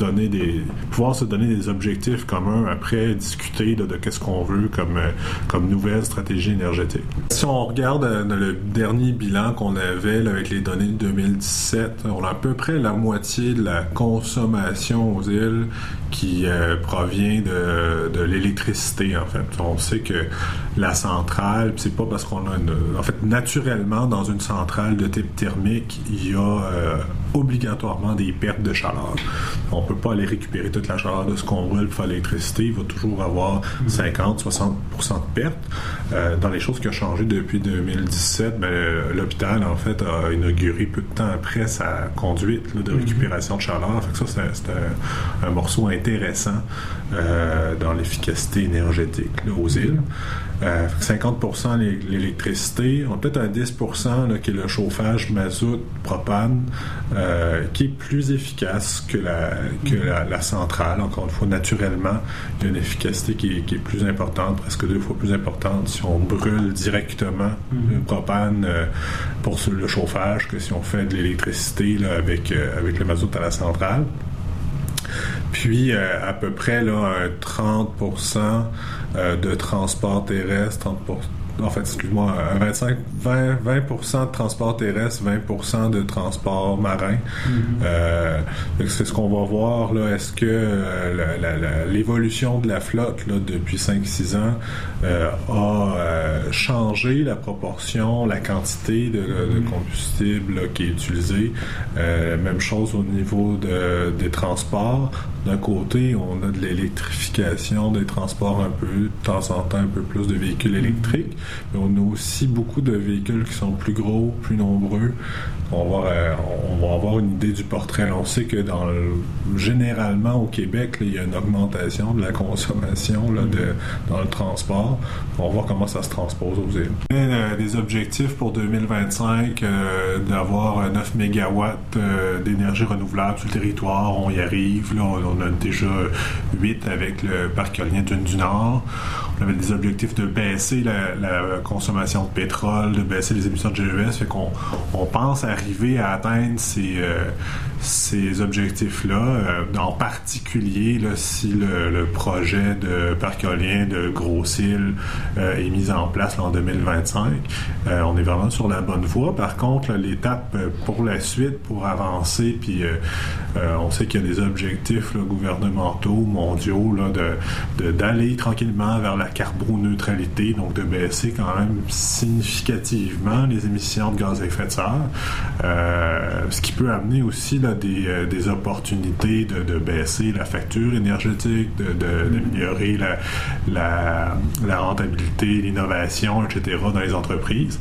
pouvoir se donner des objectifs communs, après discuter de qu'est-ce qu'on veut comme nouvelle stratégie énergétique. Si on regarde le dernier bilan qu'on avait là, avec les données de 2017, on a à peu près la moitié de la consommation aux îles qui provient de l'électricité, en fait. On sait que la centrale, c'est pas parce qu'on a en fait, naturellement, dans une centrale de type thermique, il y a obligatoirement des pertes de chaleur. On peut pas aller récupérer toute la chaleur de ce qu'on brûle pour faire l'électricité. Il va toujours avoir 50-60% de pertes. Dans les choses qui ont changé depuis 2017, l'hôpital, en fait, a inauguré peu de temps après sa conduite là, de récupération de chaleur. Fait que ça, c'est un morceau intéressant dans l'efficacité énergétique là, aux îles. 50% l'électricité, on a peut-être un 10% là, qui est le chauffage mazout, propane, qui est plus efficace que la centrale. Encore une fois, naturellement, il y a une efficacité qui est plus importante, presque 2 fois plus importante si on brûle directement le propane pour le chauffage que si on fait de l'électricité là, avec le mazout à la centrale. Puis, à peu près là, un 30% de transport terrestre, 20% de transport terrestre, 20% de transport marin. C'est ce qu'on va voir là. Est-ce que l'évolution de la flotte là, depuis 5-6 ans a changé la proportion, la quantité de combustible là, qui est utilisé? Même chose au niveau des transports. D'un côté, on a de l'électrification des transports un peu, de temps en temps, un peu plus de véhicules électriques, mais on a aussi beaucoup de véhicules qui sont plus gros, plus nombreux. On va avoir une idée du portrait. On sait que généralement au Québec, là, il y a une augmentation de la consommation là, dans le transport. On va voir comment ça se transpose aux îles. Il y a des objectifs pour 2025 d'avoir 9 mégawatts d'énergie renouvelable sur le territoire. On y arrive. Là, On a déjà 8 avec le parc éolien du Nord. On avait des objectifs de baisser la consommation de pétrole, de baisser les émissions de GES. Fait qu'on pense arriver à atteindre ces objectifs-là, en particulier là, si le projet de parc éolien de Gros-Île est mis en place là, en 2025. On est vraiment sur la bonne voie. Par contre, là, l'étape pour la suite, pour avancer, puis on sait qu'il y a des objectifs là, gouvernementaux, mondiaux, là, d'aller tranquillement vers la carboneutralité, donc de baisser quand même significativement les émissions de gaz à effet de serre, ce qui peut amener aussi là, des opportunités de baisser la facture énergétique, d'améliorer la rentabilité, l'innovation, etc. dans les entreprises.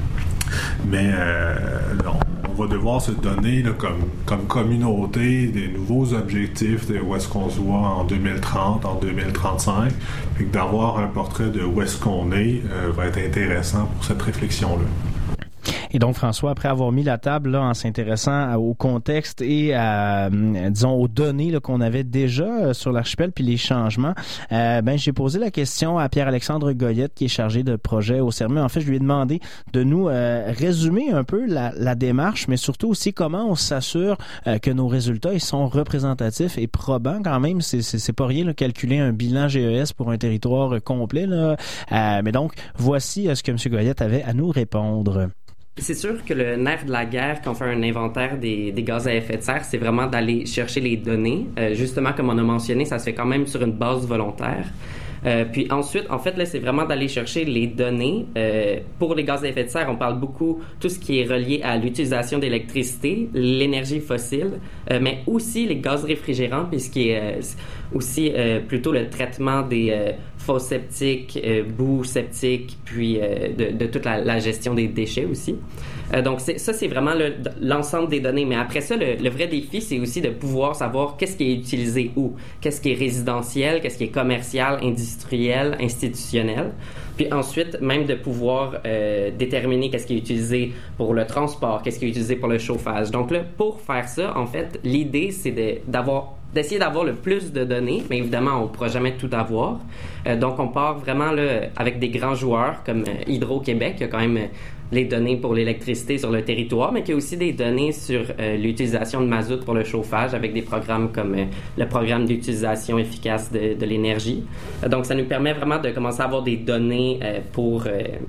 Mais on va devoir se donner là, comme communauté des nouveaux objectifs de où est-ce qu'on se voit en 2030, en 2035, et que d'avoir un portrait de où est-ce qu'on est va être intéressant pour cette réflexion-là. Et donc, François, après avoir mis la table là, en s'intéressant au contexte et disons, aux données là, qu'on avait déjà sur l'archipel puis les changements, j'ai posé la question à Pierre-Alexandre Goyette, qui est chargé de projet au CERMU. En fait, je lui ai demandé de nous résumer un peu la démarche, mais surtout aussi comment on s'assure que nos résultats ils sont représentatifs et probants quand même. C'est pas rien, là, calculer un bilan GES pour un territoire complet. Là. Mais donc, voici ce que M. Goyette avait à nous répondre. C'est sûr que le nerf de la guerre, quand on fait un inventaire des gaz à effet de serre, c'est vraiment d'aller chercher les données. Justement, comme on a mentionné, ça se fait quand même sur une base volontaire. Puis ensuite, en fait, là, c'est vraiment d'aller chercher les données. Pour les gaz à effet de serre, on parle beaucoup tout ce qui est relié à l'utilisation d'électricité, l'énergie fossile, mais aussi les gaz réfrigérants, puis ce qui est aussi plutôt le traitement des fosses septiques, boues septiques, puis de toute la gestion des déchets aussi. Donc, c'est vraiment l'ensemble des données. Mais après ça, le vrai défi, c'est aussi de pouvoir savoir qu'est-ce qui est utilisé où, qu'est-ce qui est résidentiel, qu'est-ce qui est commercial, industriel, institutionnel. Puis ensuite, même de pouvoir déterminer qu'est-ce qui est utilisé pour le transport, qu'est-ce qui est utilisé pour le chauffage. Donc là, pour faire ça, en fait, l'idée, c'est d'essayer d'avoir le plus de données, mais évidemment, on ne pourra jamais tout avoir. Donc, on part vraiment là, avec des grands joueurs comme Hydro-Québec, qui a quand même les données pour l'électricité sur le territoire, mais qui a aussi des données sur l'utilisation de mazout pour le chauffage avec des programmes comme le programme d'utilisation efficace de l'énergie. Donc, ça nous permet vraiment de commencer à avoir des données pour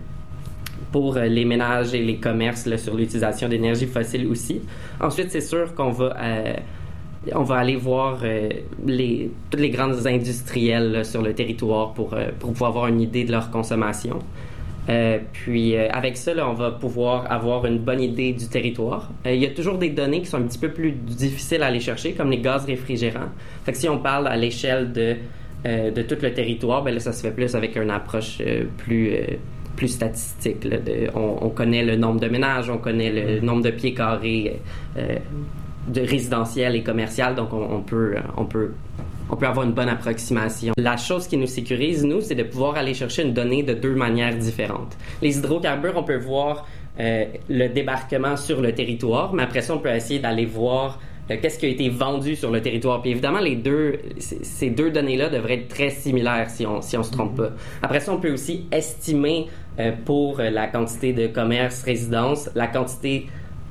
les ménages et les commerces là, sur l'utilisation d'énergie fossile aussi. Ensuite, c'est sûr qu'on va aller voir toutes les grandes industrielles là, sur le territoire pour pouvoir avoir une idée de leur consommation. Puis avec ça, là, on va pouvoir avoir une bonne idée du territoire. Il y a toujours des données qui sont un petit peu plus difficiles à aller chercher, comme les gaz réfrigérants. Fait que si on parle à l'échelle de tout le territoire, ben là, ça se fait plus avec une approche plus statistique. Là, on connaît le nombre de ménages, on connaît le nombre de pieds carrés de résidentiel et commercial, donc on peut avoir une bonne approximation. La chose qui nous sécurise, nous, c'est de pouvoir aller chercher une donnée de deux manières différentes. Les hydrocarbures, on peut voir le débarquement sur le territoire, mais après ça, on peut essayer d'aller voir qu'est-ce qui a été vendu sur le territoire. Puis évidemment, ces deux données-là devraient être très similaires si on se trompe pas. Après ça, on peut aussi estimer pour la quantité de commerce, résidence, la quantité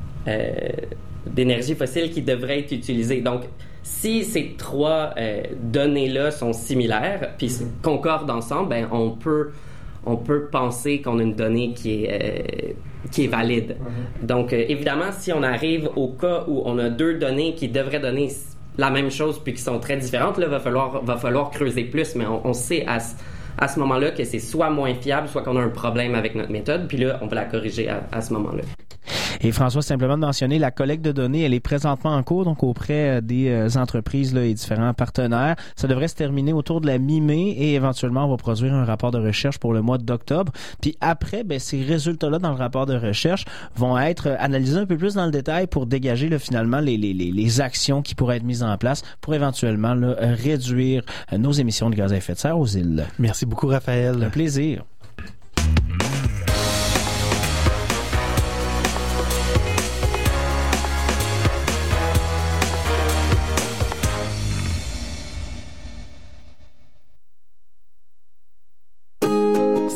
d'énergie fossile qui devrait être utilisée. Donc, si ces trois données-là sont similaires puis concordent ensemble, ben on peut penser qu'on a une donnée qui est valide. Donc, évidemment, si on arrive au cas où on a deux données qui devraient donner la même chose puis qui sont très différentes, là, va falloir creuser plus, mais on sait à ce moment-là que c'est soit moins fiable, soit qu'on a un problème avec notre méthode, puis là, on va la corriger à ce moment-là. Et François, simplement de mentionner, la collecte de données, elle est présentement en cours, donc auprès des entreprises là, et différents partenaires. Ça devrait se terminer autour de la mi-mai et éventuellement, on va produire un rapport de recherche pour le mois d'octobre. Puis après, ces résultats-là dans le rapport de recherche vont être analysés un peu plus dans le détail pour dégager là, finalement les actions qui pourraient être mises en place pour éventuellement là, réduire nos émissions de gaz à effet de serre aux îles. Merci beaucoup, Raphaël. Un plaisir.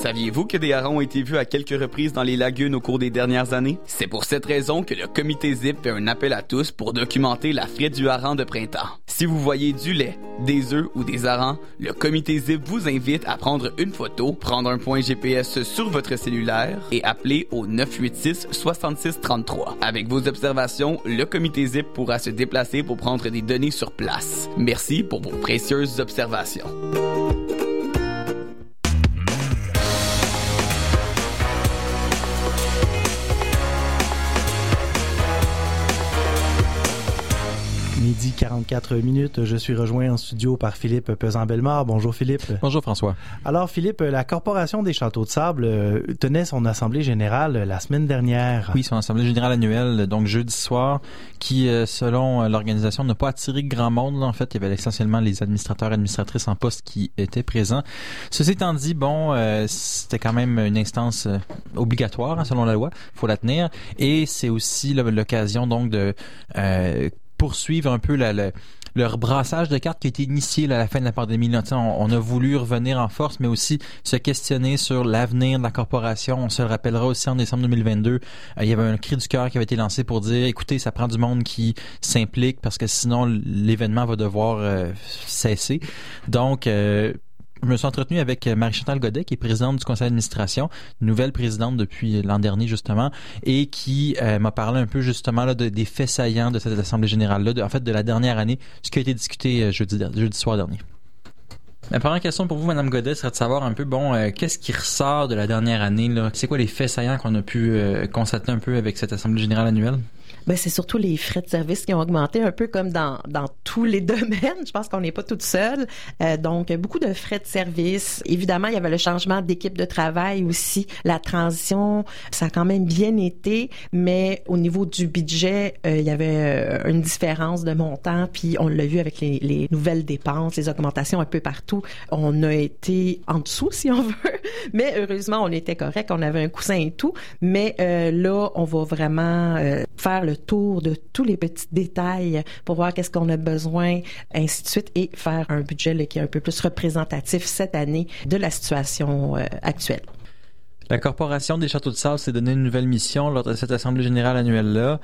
Saviez-vous que des harengs ont été vus à quelques reprises dans les lagunes au cours des dernières années? C'est pour cette raison que le comité ZIP fait un appel à tous pour documenter la frite du hareng de printemps. Si vous voyez du lait, des œufs ou des harengs, le comité ZIP vous invite à prendre une photo, prendre un point GPS sur votre cellulaire et appeler au 986-6633. Avec vos observations, le comité ZIP pourra se déplacer pour prendre des données sur place. Merci pour vos précieuses observations. Midi 44 minutes, je suis rejoint en studio par Philippe Pesant-Bellemare. Bonjour Philippe. Bonjour François. Alors Philippe, la Corporation des Châteaux de Sable tenait son assemblée générale la semaine dernière. Oui, son assemblée générale annuelle, donc jeudi soir, qui selon l'organisation n'a pas attiré grand monde. En fait, il y avait essentiellement les administrateurs et administratrices en poste qui étaient présents. Ceci étant dit, c'était quand même une instance obligatoire selon la loi, il faut la tenir, et c'est aussi l'occasion donc de poursuivre un peu le rebrassage de cartes qui a été initié à la fin de la pandémie. Là, on a voulu revenir en force, mais aussi se questionner sur l'avenir de la corporation. On se le rappellera aussi en décembre 2022. Il y avait un cri du cœur qui avait été lancé pour dire, écoutez, ça prend du monde qui s'implique parce que sinon l'événement va devoir cesser. Donc, je me suis entretenu avec Marie-Chantal Godet, qui est présidente du conseil d'administration, nouvelle présidente depuis l'an dernier justement, et qui m'a parlé un peu justement là, des faits saillants de cette assemblée générale-là, de la dernière année, ce qui a été discuté jeudi soir dernier. La première question pour vous, Mme Godet, serait de savoir un peu, qu'est-ce qui ressort de la dernière année, là? C'est quoi les faits saillants qu'on a pu constater un peu avec cette assemblée générale annuelle? Ben, c'est surtout les frais de service qui ont augmenté un peu comme dans tous les domaines. Je pense qu'on n'est pas toute seule. Donc, beaucoup de frais de service. Évidemment, il y avait le changement d'équipe de travail aussi. La transition, ça a quand même bien été, mais au niveau du budget, il y avait une différence de montant, puis on l'a vu avec les nouvelles dépenses, les augmentations un peu partout. On a été en dessous, si on veut, mais heureusement, on était correct, on avait un coussin et tout. Mais là, on va vraiment faire le tour de tous les petits détails pour voir qu'est-ce qu'on a besoin, ainsi de suite, et faire un budget là, qui est un peu plus représentatif cette année de la situation actuelle. La Corporation des Châteaux de Sable s'est donné une nouvelle mission lors de cette assemblée générale annuelle-là.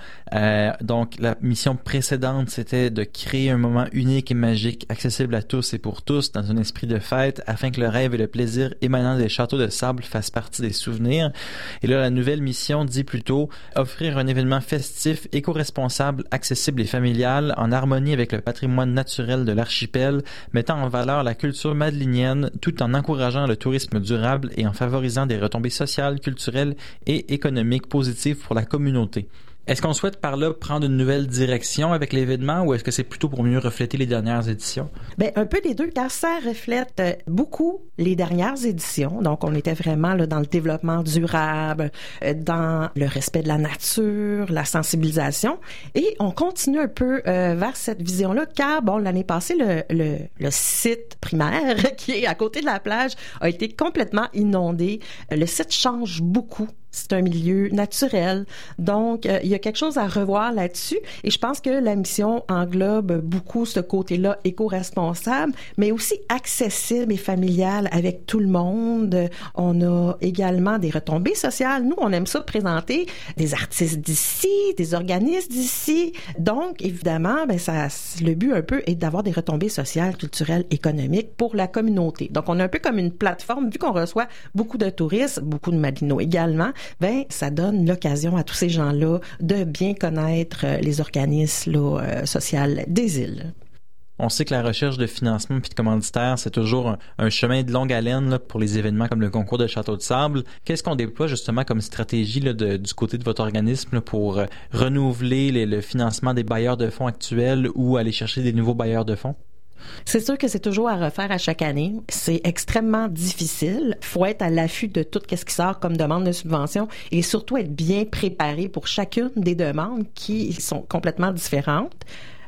Donc, la mission précédente, c'était de créer un moment unique et magique, accessible à tous et pour tous, dans un esprit de fête, afin que le rêve et le plaisir émanant des Châteaux de Sable fassent partie des souvenirs. Et là, la nouvelle mission dit plutôt offrir un événement festif, éco-responsable, accessible et familial, en harmonie avec le patrimoine naturel de l'archipel, mettant en valeur la culture madelinienne, tout en encourageant le tourisme durable et en favorisant des retombées sociales, culturelles et économiques positives pour la communauté. Est-ce qu'on souhaite par là prendre une nouvelle direction avec l'événement ou est-ce que c'est plutôt pour mieux refléter les dernières éditions? Bien, un peu des deux, car ça reflète beaucoup les dernières éditions. Donc, on était vraiment là, dans le développement durable, dans le respect de la nature, la sensibilisation. Et on continue un peu vers cette vision-là, car, l'année passée, le site primaire qui est à côté de la plage a été complètement inondé. Le site change beaucoup. C'est un milieu naturel. Donc, il y a quelque chose à revoir là-dessus. Et je pense que la mission englobe beaucoup ce côté-là éco-responsable, mais aussi accessible et familial avec tout le monde. On a également des retombées sociales. Nous, on aime ça présenter des artistes d'ici, des organismes d'ici. Donc, évidemment, le but un peu est d'avoir des retombées sociales, culturelles, économiques pour la communauté. Donc, on a un peu comme une plateforme, vu qu'on reçoit beaucoup de touristes, beaucoup de Madelinos également, ça donne l'occasion à tous ces gens-là de bien connaître les organismes sociaux des îles. On sait que la recherche de financement puis de commanditaires, c'est toujours un chemin de longue haleine là, pour les événements comme le concours de Château de Sable. Qu'est-ce qu'on déploie justement comme stratégie là, du côté de votre organisme là, pour renouveler le financement des bailleurs de fonds actuels ou aller chercher des nouveaux bailleurs de fonds? C'est sûr que c'est toujours à refaire à chaque année. C'est extrêmement difficile. Il faut être à l'affût de tout ce qui sort comme demande de subvention et surtout être bien préparé pour chacune des demandes qui sont complètement différentes.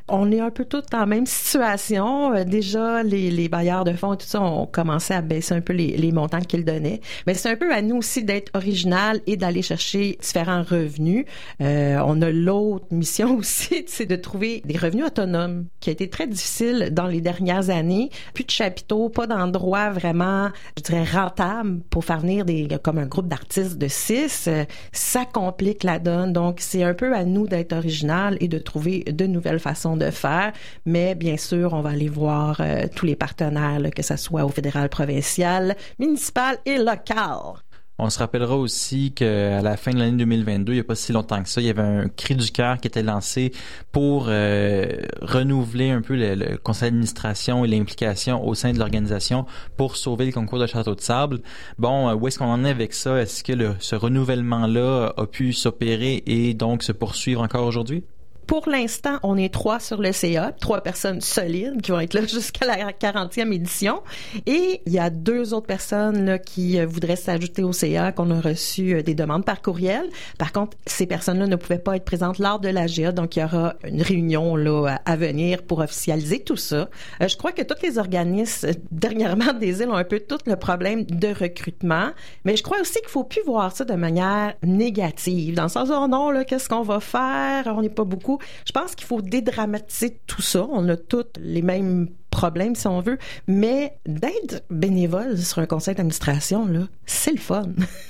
On est un peu tous dans la même situation. Déjà, les bailleurs de fonds et tout ça ont commencé à baisser un peu les montants qu'ils donnaient. Mais c'est un peu à nous aussi d'être original et d'aller chercher différents revenus. On a l'autre mission aussi, c'est de trouver des revenus autonomes, qui a été très difficile dans les dernières années. Plus de chapiteaux, pas d'endroits vraiment, je dirais, rentables pour faire venir comme un groupe d'artistes de 6. Ça complique la donne. Donc, c'est un peu à nous d'être original et de trouver de nouvelles façons de faire. Mais bien sûr, on va aller voir tous les partenaires, là, que ce soit au fédéral, provincial, municipal et local. On se rappellera aussi qu'à la fin de l'année 2022, il n'y a pas si longtemps que ça, il y avait un cri du cœur qui était lancé pour renouveler un peu le conseil d'administration et l'implication au sein de l'organisation pour sauver le concours de Château de Sable. Bon, où est-ce qu'on en est avec ça? Est-ce que ce renouvellement-là a pu s'opérer et donc se poursuivre encore aujourd'hui? Pour l'instant, on est 3 sur le CA, 3 personnes solides qui vont être là jusqu'à la 40e édition. Et il y a 2 autres personnes là, qui voudraient s'ajouter au CA, qu'on a reçu des demandes par courriel. Par contre, ces personnes-là ne pouvaient pas être présentes lors de l'AGA, donc il y aura une réunion là à venir pour officialiser tout ça. Je crois que tous les organismes, dernièrement, des îles ont un peu tout le problème de recrutement, mais je crois aussi qu'il faut plus voir ça de manière négative, dans le sens « Oh non, là, qu'est-ce qu'on va faire? On n'est pas beaucoup. » Je pense qu'il faut dédramatiser tout ça. On a tous les mêmes problème, si on veut, mais d'être bénévole sur un conseil d'administration, là, c'est le fun.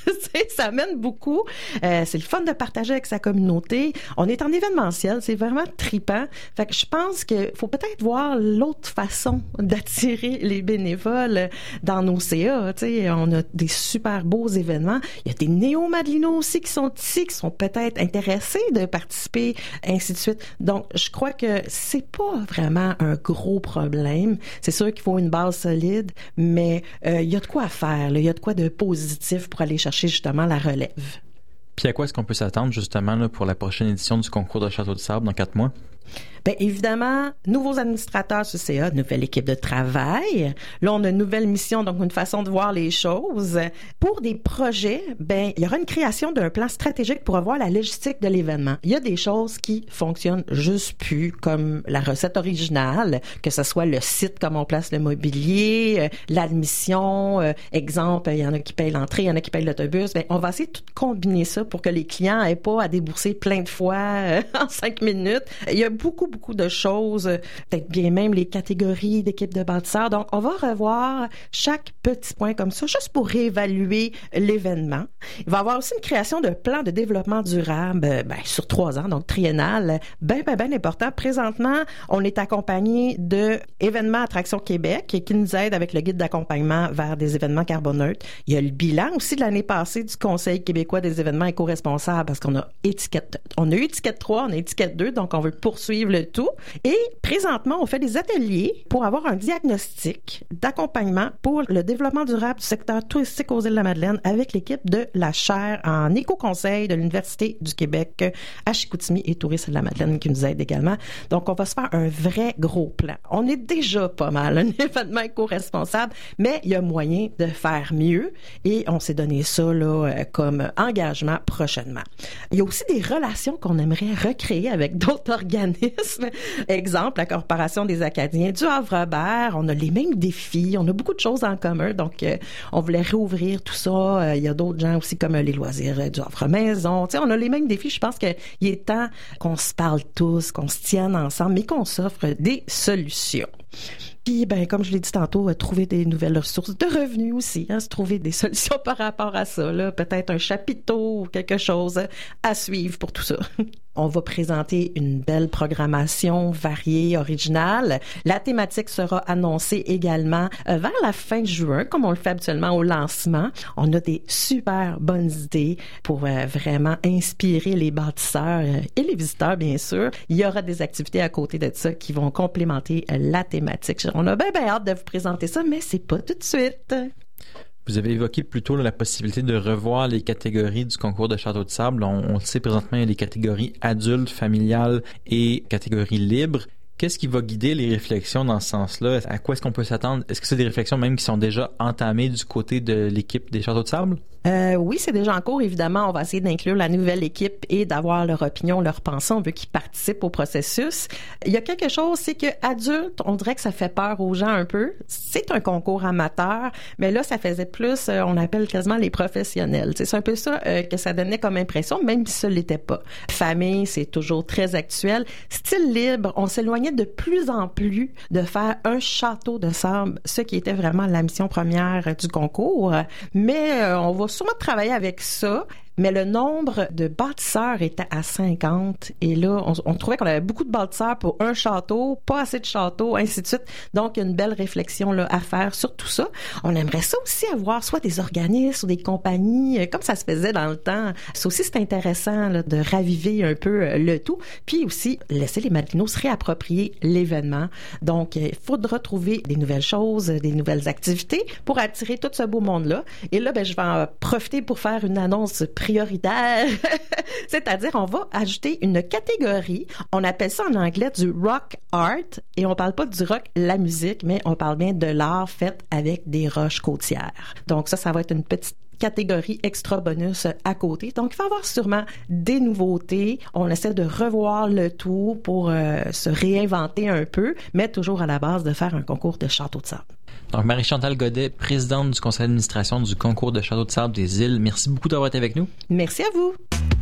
Ça amène beaucoup. C'est le fun de partager avec sa communauté. On est en événementiel, c'est vraiment trippant. Fait que je pense qu'il faut peut-être voir l'autre façon d'attirer les bénévoles dans nos CA. T'sais, on a des super beaux événements. Il y a des néo-madelinos aussi qui sont ici, qui sont peut-être intéressés de participer, ainsi de suite. Donc, je crois que c'est pas vraiment un gros problème. C'est sûr qu'il faut une base solide, mais il y a de quoi faire. Il y a de quoi de positif pour aller chercher justement la relève. Puis à quoi est-ce qu'on peut s'attendre justement là, pour la prochaine édition du concours de Château de Sable dans 4 mois? Bien, évidemment, nouveaux administrateurs sur CA, nouvelle équipe de travail. Là, on a une nouvelle mission, donc une façon de voir les choses. Pour des projets, ben, il y aura une création d'un plan stratégique pour revoir la logistique de l'événement. Il y a des choses qui fonctionnent juste plus, comme la recette originale, que ce soit le site, comme on place le mobilier, l'admission, exemple, il y en a qui payent l'entrée, il y en a qui payent l'autobus. Ben, on va essayer de tout combiner ça pour que les clients aient pas à débourser plein de fois en 5 minutes. Il y a beaucoup de choses, peut-être bien même les catégories d'équipes de bâtisseurs. Donc, on va revoir chaque petit point comme ça, juste pour réévaluer l'événement. Il va y avoir aussi une création de plan de développement durable sur 3 ans, donc triennal, bien important. Présentement, on est accompagné de Événements Attraction Québec qui nous aide avec le guide d'accompagnement vers des événements carboneutres. Il y a le bilan aussi de l'année passée du Conseil québécois des événements éco-responsables parce qu'on a eu étiquette 3, on a étiquette 2, donc on veut poursuivre le tout. Et présentement, on fait des ateliers pour avoir un diagnostic d'accompagnement pour le développement durable du secteur touristique aux îles de la Madeleine avec l'équipe de la chaire en éco-conseil de l'Université du Québec à Chicoutimi et Tourisme de la Madeleine qui nous aide également. Donc, on va se faire un vrai gros plan. On est déjà pas mal un événement éco-responsable, mais il y a moyen de faire mieux et on s'est donné ça là, comme engagement prochainement. Il y a aussi des relations qu'on aimerait recréer avec d'autres organismes. Exemple, la Corporation des Acadiens du Havre-Robert. On a les mêmes défis. On a beaucoup de choses en commun. Donc, on voulait réouvrir tout ça. Il y a d'autres gens aussi comme les loisirs du Havre-Maison. Tu sais, on a les mêmes défis. Je pense qu'il est temps qu'on se parle tous, qu'on se tienne ensemble, mais qu'on s'offre des solutions. Puis, ben, comme je l'ai dit tantôt, trouver des nouvelles ressources de revenus aussi, se trouver des solutions par rapport à ça, là. Peut-être un chapiteau ou quelque chose à suivre pour tout ça. On va présenter une belle programmation variée, originale. La thématique sera annoncée également vers la fin juin, comme on le fait habituellement au lancement. On a des super bonnes idées pour vraiment inspirer les bâtisseurs et les visiteurs, bien sûr. Il y aura des activités à côté de ça qui vont complémenter la thématique. On a bien hâte de vous présenter ça, mais c'est pas tout de suite. Vous avez évoqué plus tôt la possibilité de revoir les catégories du concours de Château de Sable. On le sait présentement, il y a les catégories adultes, familiales et catégories libres. Qu'est-ce qui va guider les réflexions dans ce sens-là? À quoi est-ce qu'on peut s'attendre? Est-ce que c'est des réflexions même qui sont déjà entamées du côté de l'équipe des Châteaux de Sable? Oui, c'est déjà en cours. Évidemment, on va essayer d'inclure la nouvelle équipe et d'avoir leur opinion, leur pensée. On veut qu'ils participent au processus. Il y a quelque chose, c'est que adulte, on dirait que ça fait peur aux gens un peu. C'est un concours amateur, mais là, ça faisait plus, on appelle quasiment les professionnels. C'est un peu ça que ça donnait comme impression, même si ce l'était pas. Famille, c'est toujours très actuel. Style libre, on s'éloignait de plus en plus de faire un château de sable, ce qui était vraiment la mission première du concours. Mais on va sûrement travailler avec ça. Mais le nombre de bâtisseurs était à 50. Et là, on trouvait qu'on avait beaucoup de bâtisseurs pour un château, pas assez de châteaux, ainsi de suite. Donc, il y a une belle réflexion là, à faire sur tout ça. On aimerait ça aussi avoir soit des organismes ou des compagnies, comme ça se faisait dans le temps. Ça aussi, c'est intéressant là, de raviver un peu le tout. Puis aussi, laisser les Madelinos se réapproprier l'événement. Donc, il faudra trouver des nouvelles choses, des nouvelles activités pour attirer tout ce beau monde-là. Et là, je vais en profiter pour faire une annonce prioritaire, c'est-à-dire on va ajouter une catégorie, on appelle ça en anglais du rock art, et on parle pas du rock, la musique, mais on parle bien de l'art fait avec des roches côtières. Donc ça va être une petite catégorie extra bonus à côté. Donc, il va y avoir sûrement des nouveautés. On essaie de revoir le tout pour se réinventer un peu, mais toujours à la base de faire un concours de château de sable. Donc, Marie-Chantal Godet, présidente du conseil d'administration du concours de château de sable des îles. Merci beaucoup d'avoir été avec nous. Merci à vous.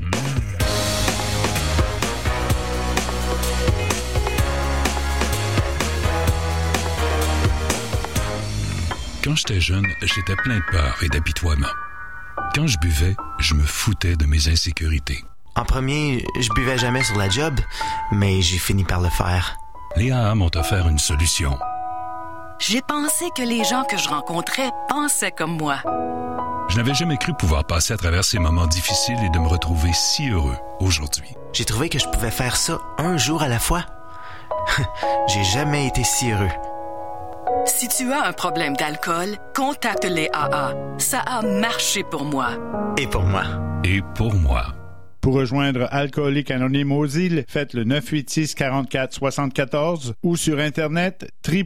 Quand j'étais jeune, j'étais plein de peur et d'apitoiement. Quand je buvais, je me foutais de mes insécurités. En premier, je buvais jamais sur la job, mais j'ai fini par le faire. Les AA m'ont offert une solution. J'ai pensé que les gens que je rencontrais pensaient comme moi. Je n'avais jamais cru pouvoir passer à travers ces moments difficiles et de me retrouver si heureux aujourd'hui. J'ai trouvé que je pouvais faire ça un jour à la fois. J'ai jamais été si heureux. Si tu as un problème d'alcool, contacte les AA. Ça a marché pour moi. Et pour moi. Et pour moi. Pour rejoindre Alcooliques Anonymes aux îles, faites le 986-44-74 ou sur Internet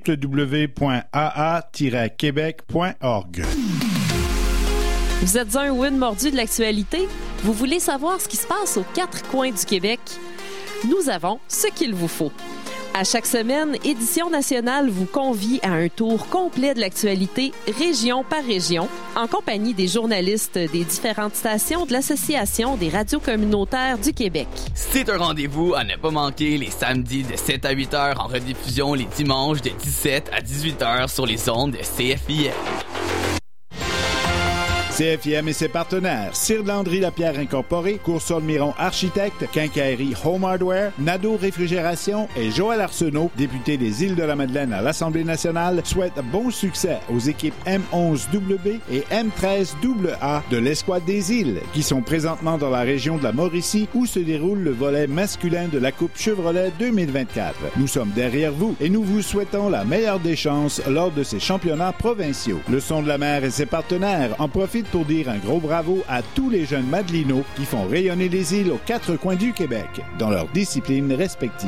www.aa-québec.org. Vous êtes un ou une mordu de l'actualité? Vous voulez savoir ce qui se passe aux quatre coins du Québec? Nous avons ce qu'il vous faut. À chaque semaine, Édition nationale vous convie à un tour complet de l'actualité, région par région, en compagnie des journalistes des différentes stations de l'Association des radios communautaires du Québec. C'est un rendez-vous à ne pas manquer les samedis de 7 à 8 heures en rediffusion les dimanches de 17 à 18 heures sur les ondes de CFIM. CFIM et ses partenaires, Cire Landry Lapierre Incorporée, Coursol Miron Architecte, Quincaillerie Home Hardware, Nadeau Réfrigération et Joël Arsenault, député des Îles-de-la-Madeleine à l'Assemblée nationale, souhaitent bon succès aux équipes M11WB et M13AA de l'Escouade des Îles, qui sont présentement dans la région de la Mauricie où se déroule le volet masculin de la Coupe Chevrolet 2024. Nous sommes derrière vous et nous vous souhaitons la meilleure des chances lors de ces championnats provinciaux. Le Son de la Mer et ses partenaires en profitent pour dire un gros bravo à tous les jeunes Madelinots qui font rayonner les îles aux quatre coins du Québec, dans leurs disciplines respectives.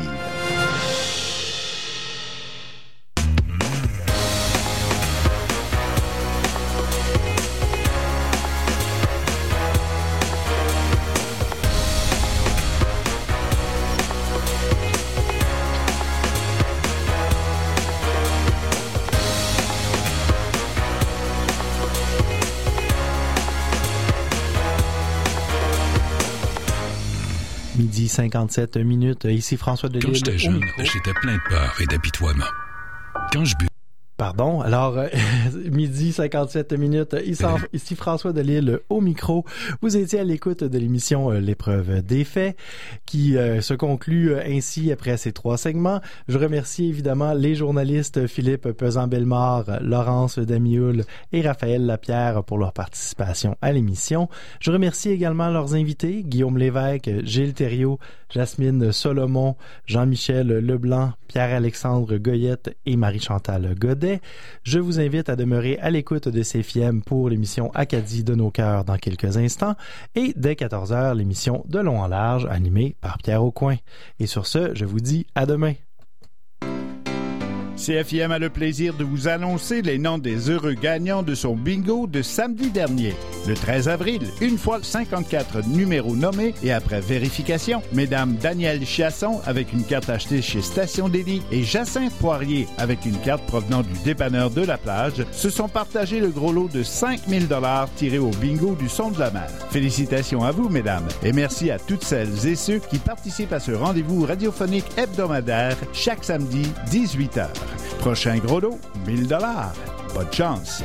Midi 57 minutes. Ici François Delisle. Quand j'étais jeune, j'étais plein de peur et d'apitoiement. Quand je buvais... Pardon. Alors, midi 57 minutes. Ici François Delisle au micro. Vous étiez à l'écoute de l'émission L'épreuve des faits qui se conclut ainsi après ces trois segments. Je remercie évidemment les journalistes Philippe Pesant-Bellemare, Laurence Damioul et Raphaël Lapierre pour leur participation à l'émission. Je remercie également leurs invités, Guillaume Lévesque, Gilles Thériault, Jasmine Solomon, Jean-Michel Leblanc, Pierre-Alexandre Goyette et Marie-Chantal Godet. Je vous invite à demeurer à l'écoute de CFIM pour l'émission Acadie de nos cœurs dans quelques instants et dès 14h, l'émission De long en large animée par Pierre Aucoin. Et sur ce, je vous dis à demain. CFIM a le plaisir de vous annoncer les noms des heureux gagnants de son bingo de samedi dernier. Le 13 avril, une fois 54 numéros nommés et après vérification, mesdames Danielle Chiasson avec une carte achetée chez Station Délit et Jacinthe Poirier avec une carte provenant du dépanneur de la plage se sont partagés le gros lot de 5 000 $ tiré au bingo du Son de la Mer. Félicitations à vous, mesdames, et merci à toutes celles et ceux qui participent à ce rendez-vous radiophonique hebdomadaire chaque samedi, 18h. Prochain gros lot, 1 000 $. Bonne chance!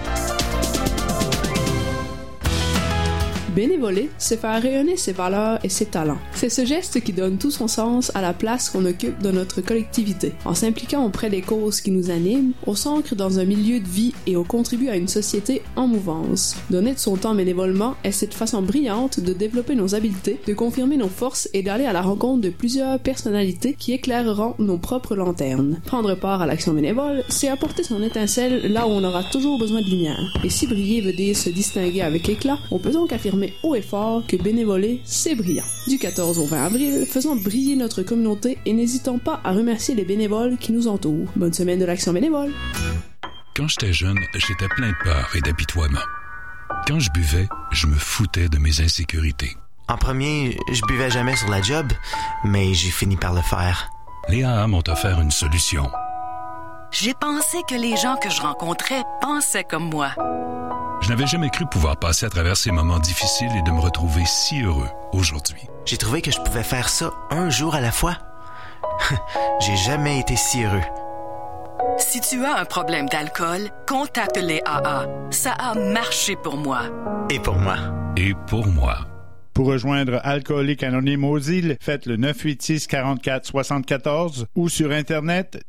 Bénévoler, c'est faire rayonner ses valeurs et ses talents. C'est ce geste qui donne tout son sens à la place qu'on occupe dans notre collectivité. En s'impliquant auprès des causes qui nous animent, on s'ancre dans un milieu de vie et on contribue à une société en mouvance. Donner de son temps bénévolement est cette façon brillante de développer nos habiletés, de confirmer nos forces et d'aller à la rencontre de plusieurs personnalités qui éclaireront nos propres lanternes. Prendre part à l'action bénévole, c'est apporter son étincelle là où on aura toujours besoin de lumière. Et si briller veut dire se distinguer avec éclat, on peut donc affirmer haut et fort que bénévoler, c'est brillant. Du 14 au 20 avril, faisons briller notre communauté et n'hésitons pas à remercier les bénévoles qui nous entourent. Bonne semaine de l'action bénévole! Quand j'étais jeune, j'étais plein de peur et d'apitoiement. Quand je buvais, je me foutais de mes insécurités. En premier, je buvais jamais sur la job, mais j'ai fini par le faire. Les AA m'ont offert une solution. J'ai pensé que les gens que je rencontrais pensaient comme moi. Je n'avais jamais cru pouvoir passer à travers ces moments difficiles et de me retrouver si heureux aujourd'hui. J'ai trouvé que je pouvais faire ça un jour à la fois. J'ai jamais été si heureux. Si tu as un problème d'alcool, contacte les AA. Ça a marché pour moi. Et pour moi. Et pour moi. Pour rejoindre Alcooliques Anonymes aux îles, faites le 986-44-74 ou sur Internet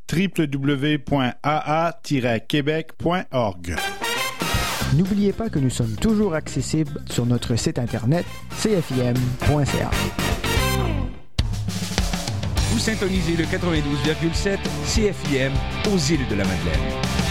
www.aa-québec.org. N'oubliez pas que nous sommes toujours accessibles sur notre site Internet cfim.ca. Vous syntonisez le 92,7 CFIM aux îles de la Madeleine.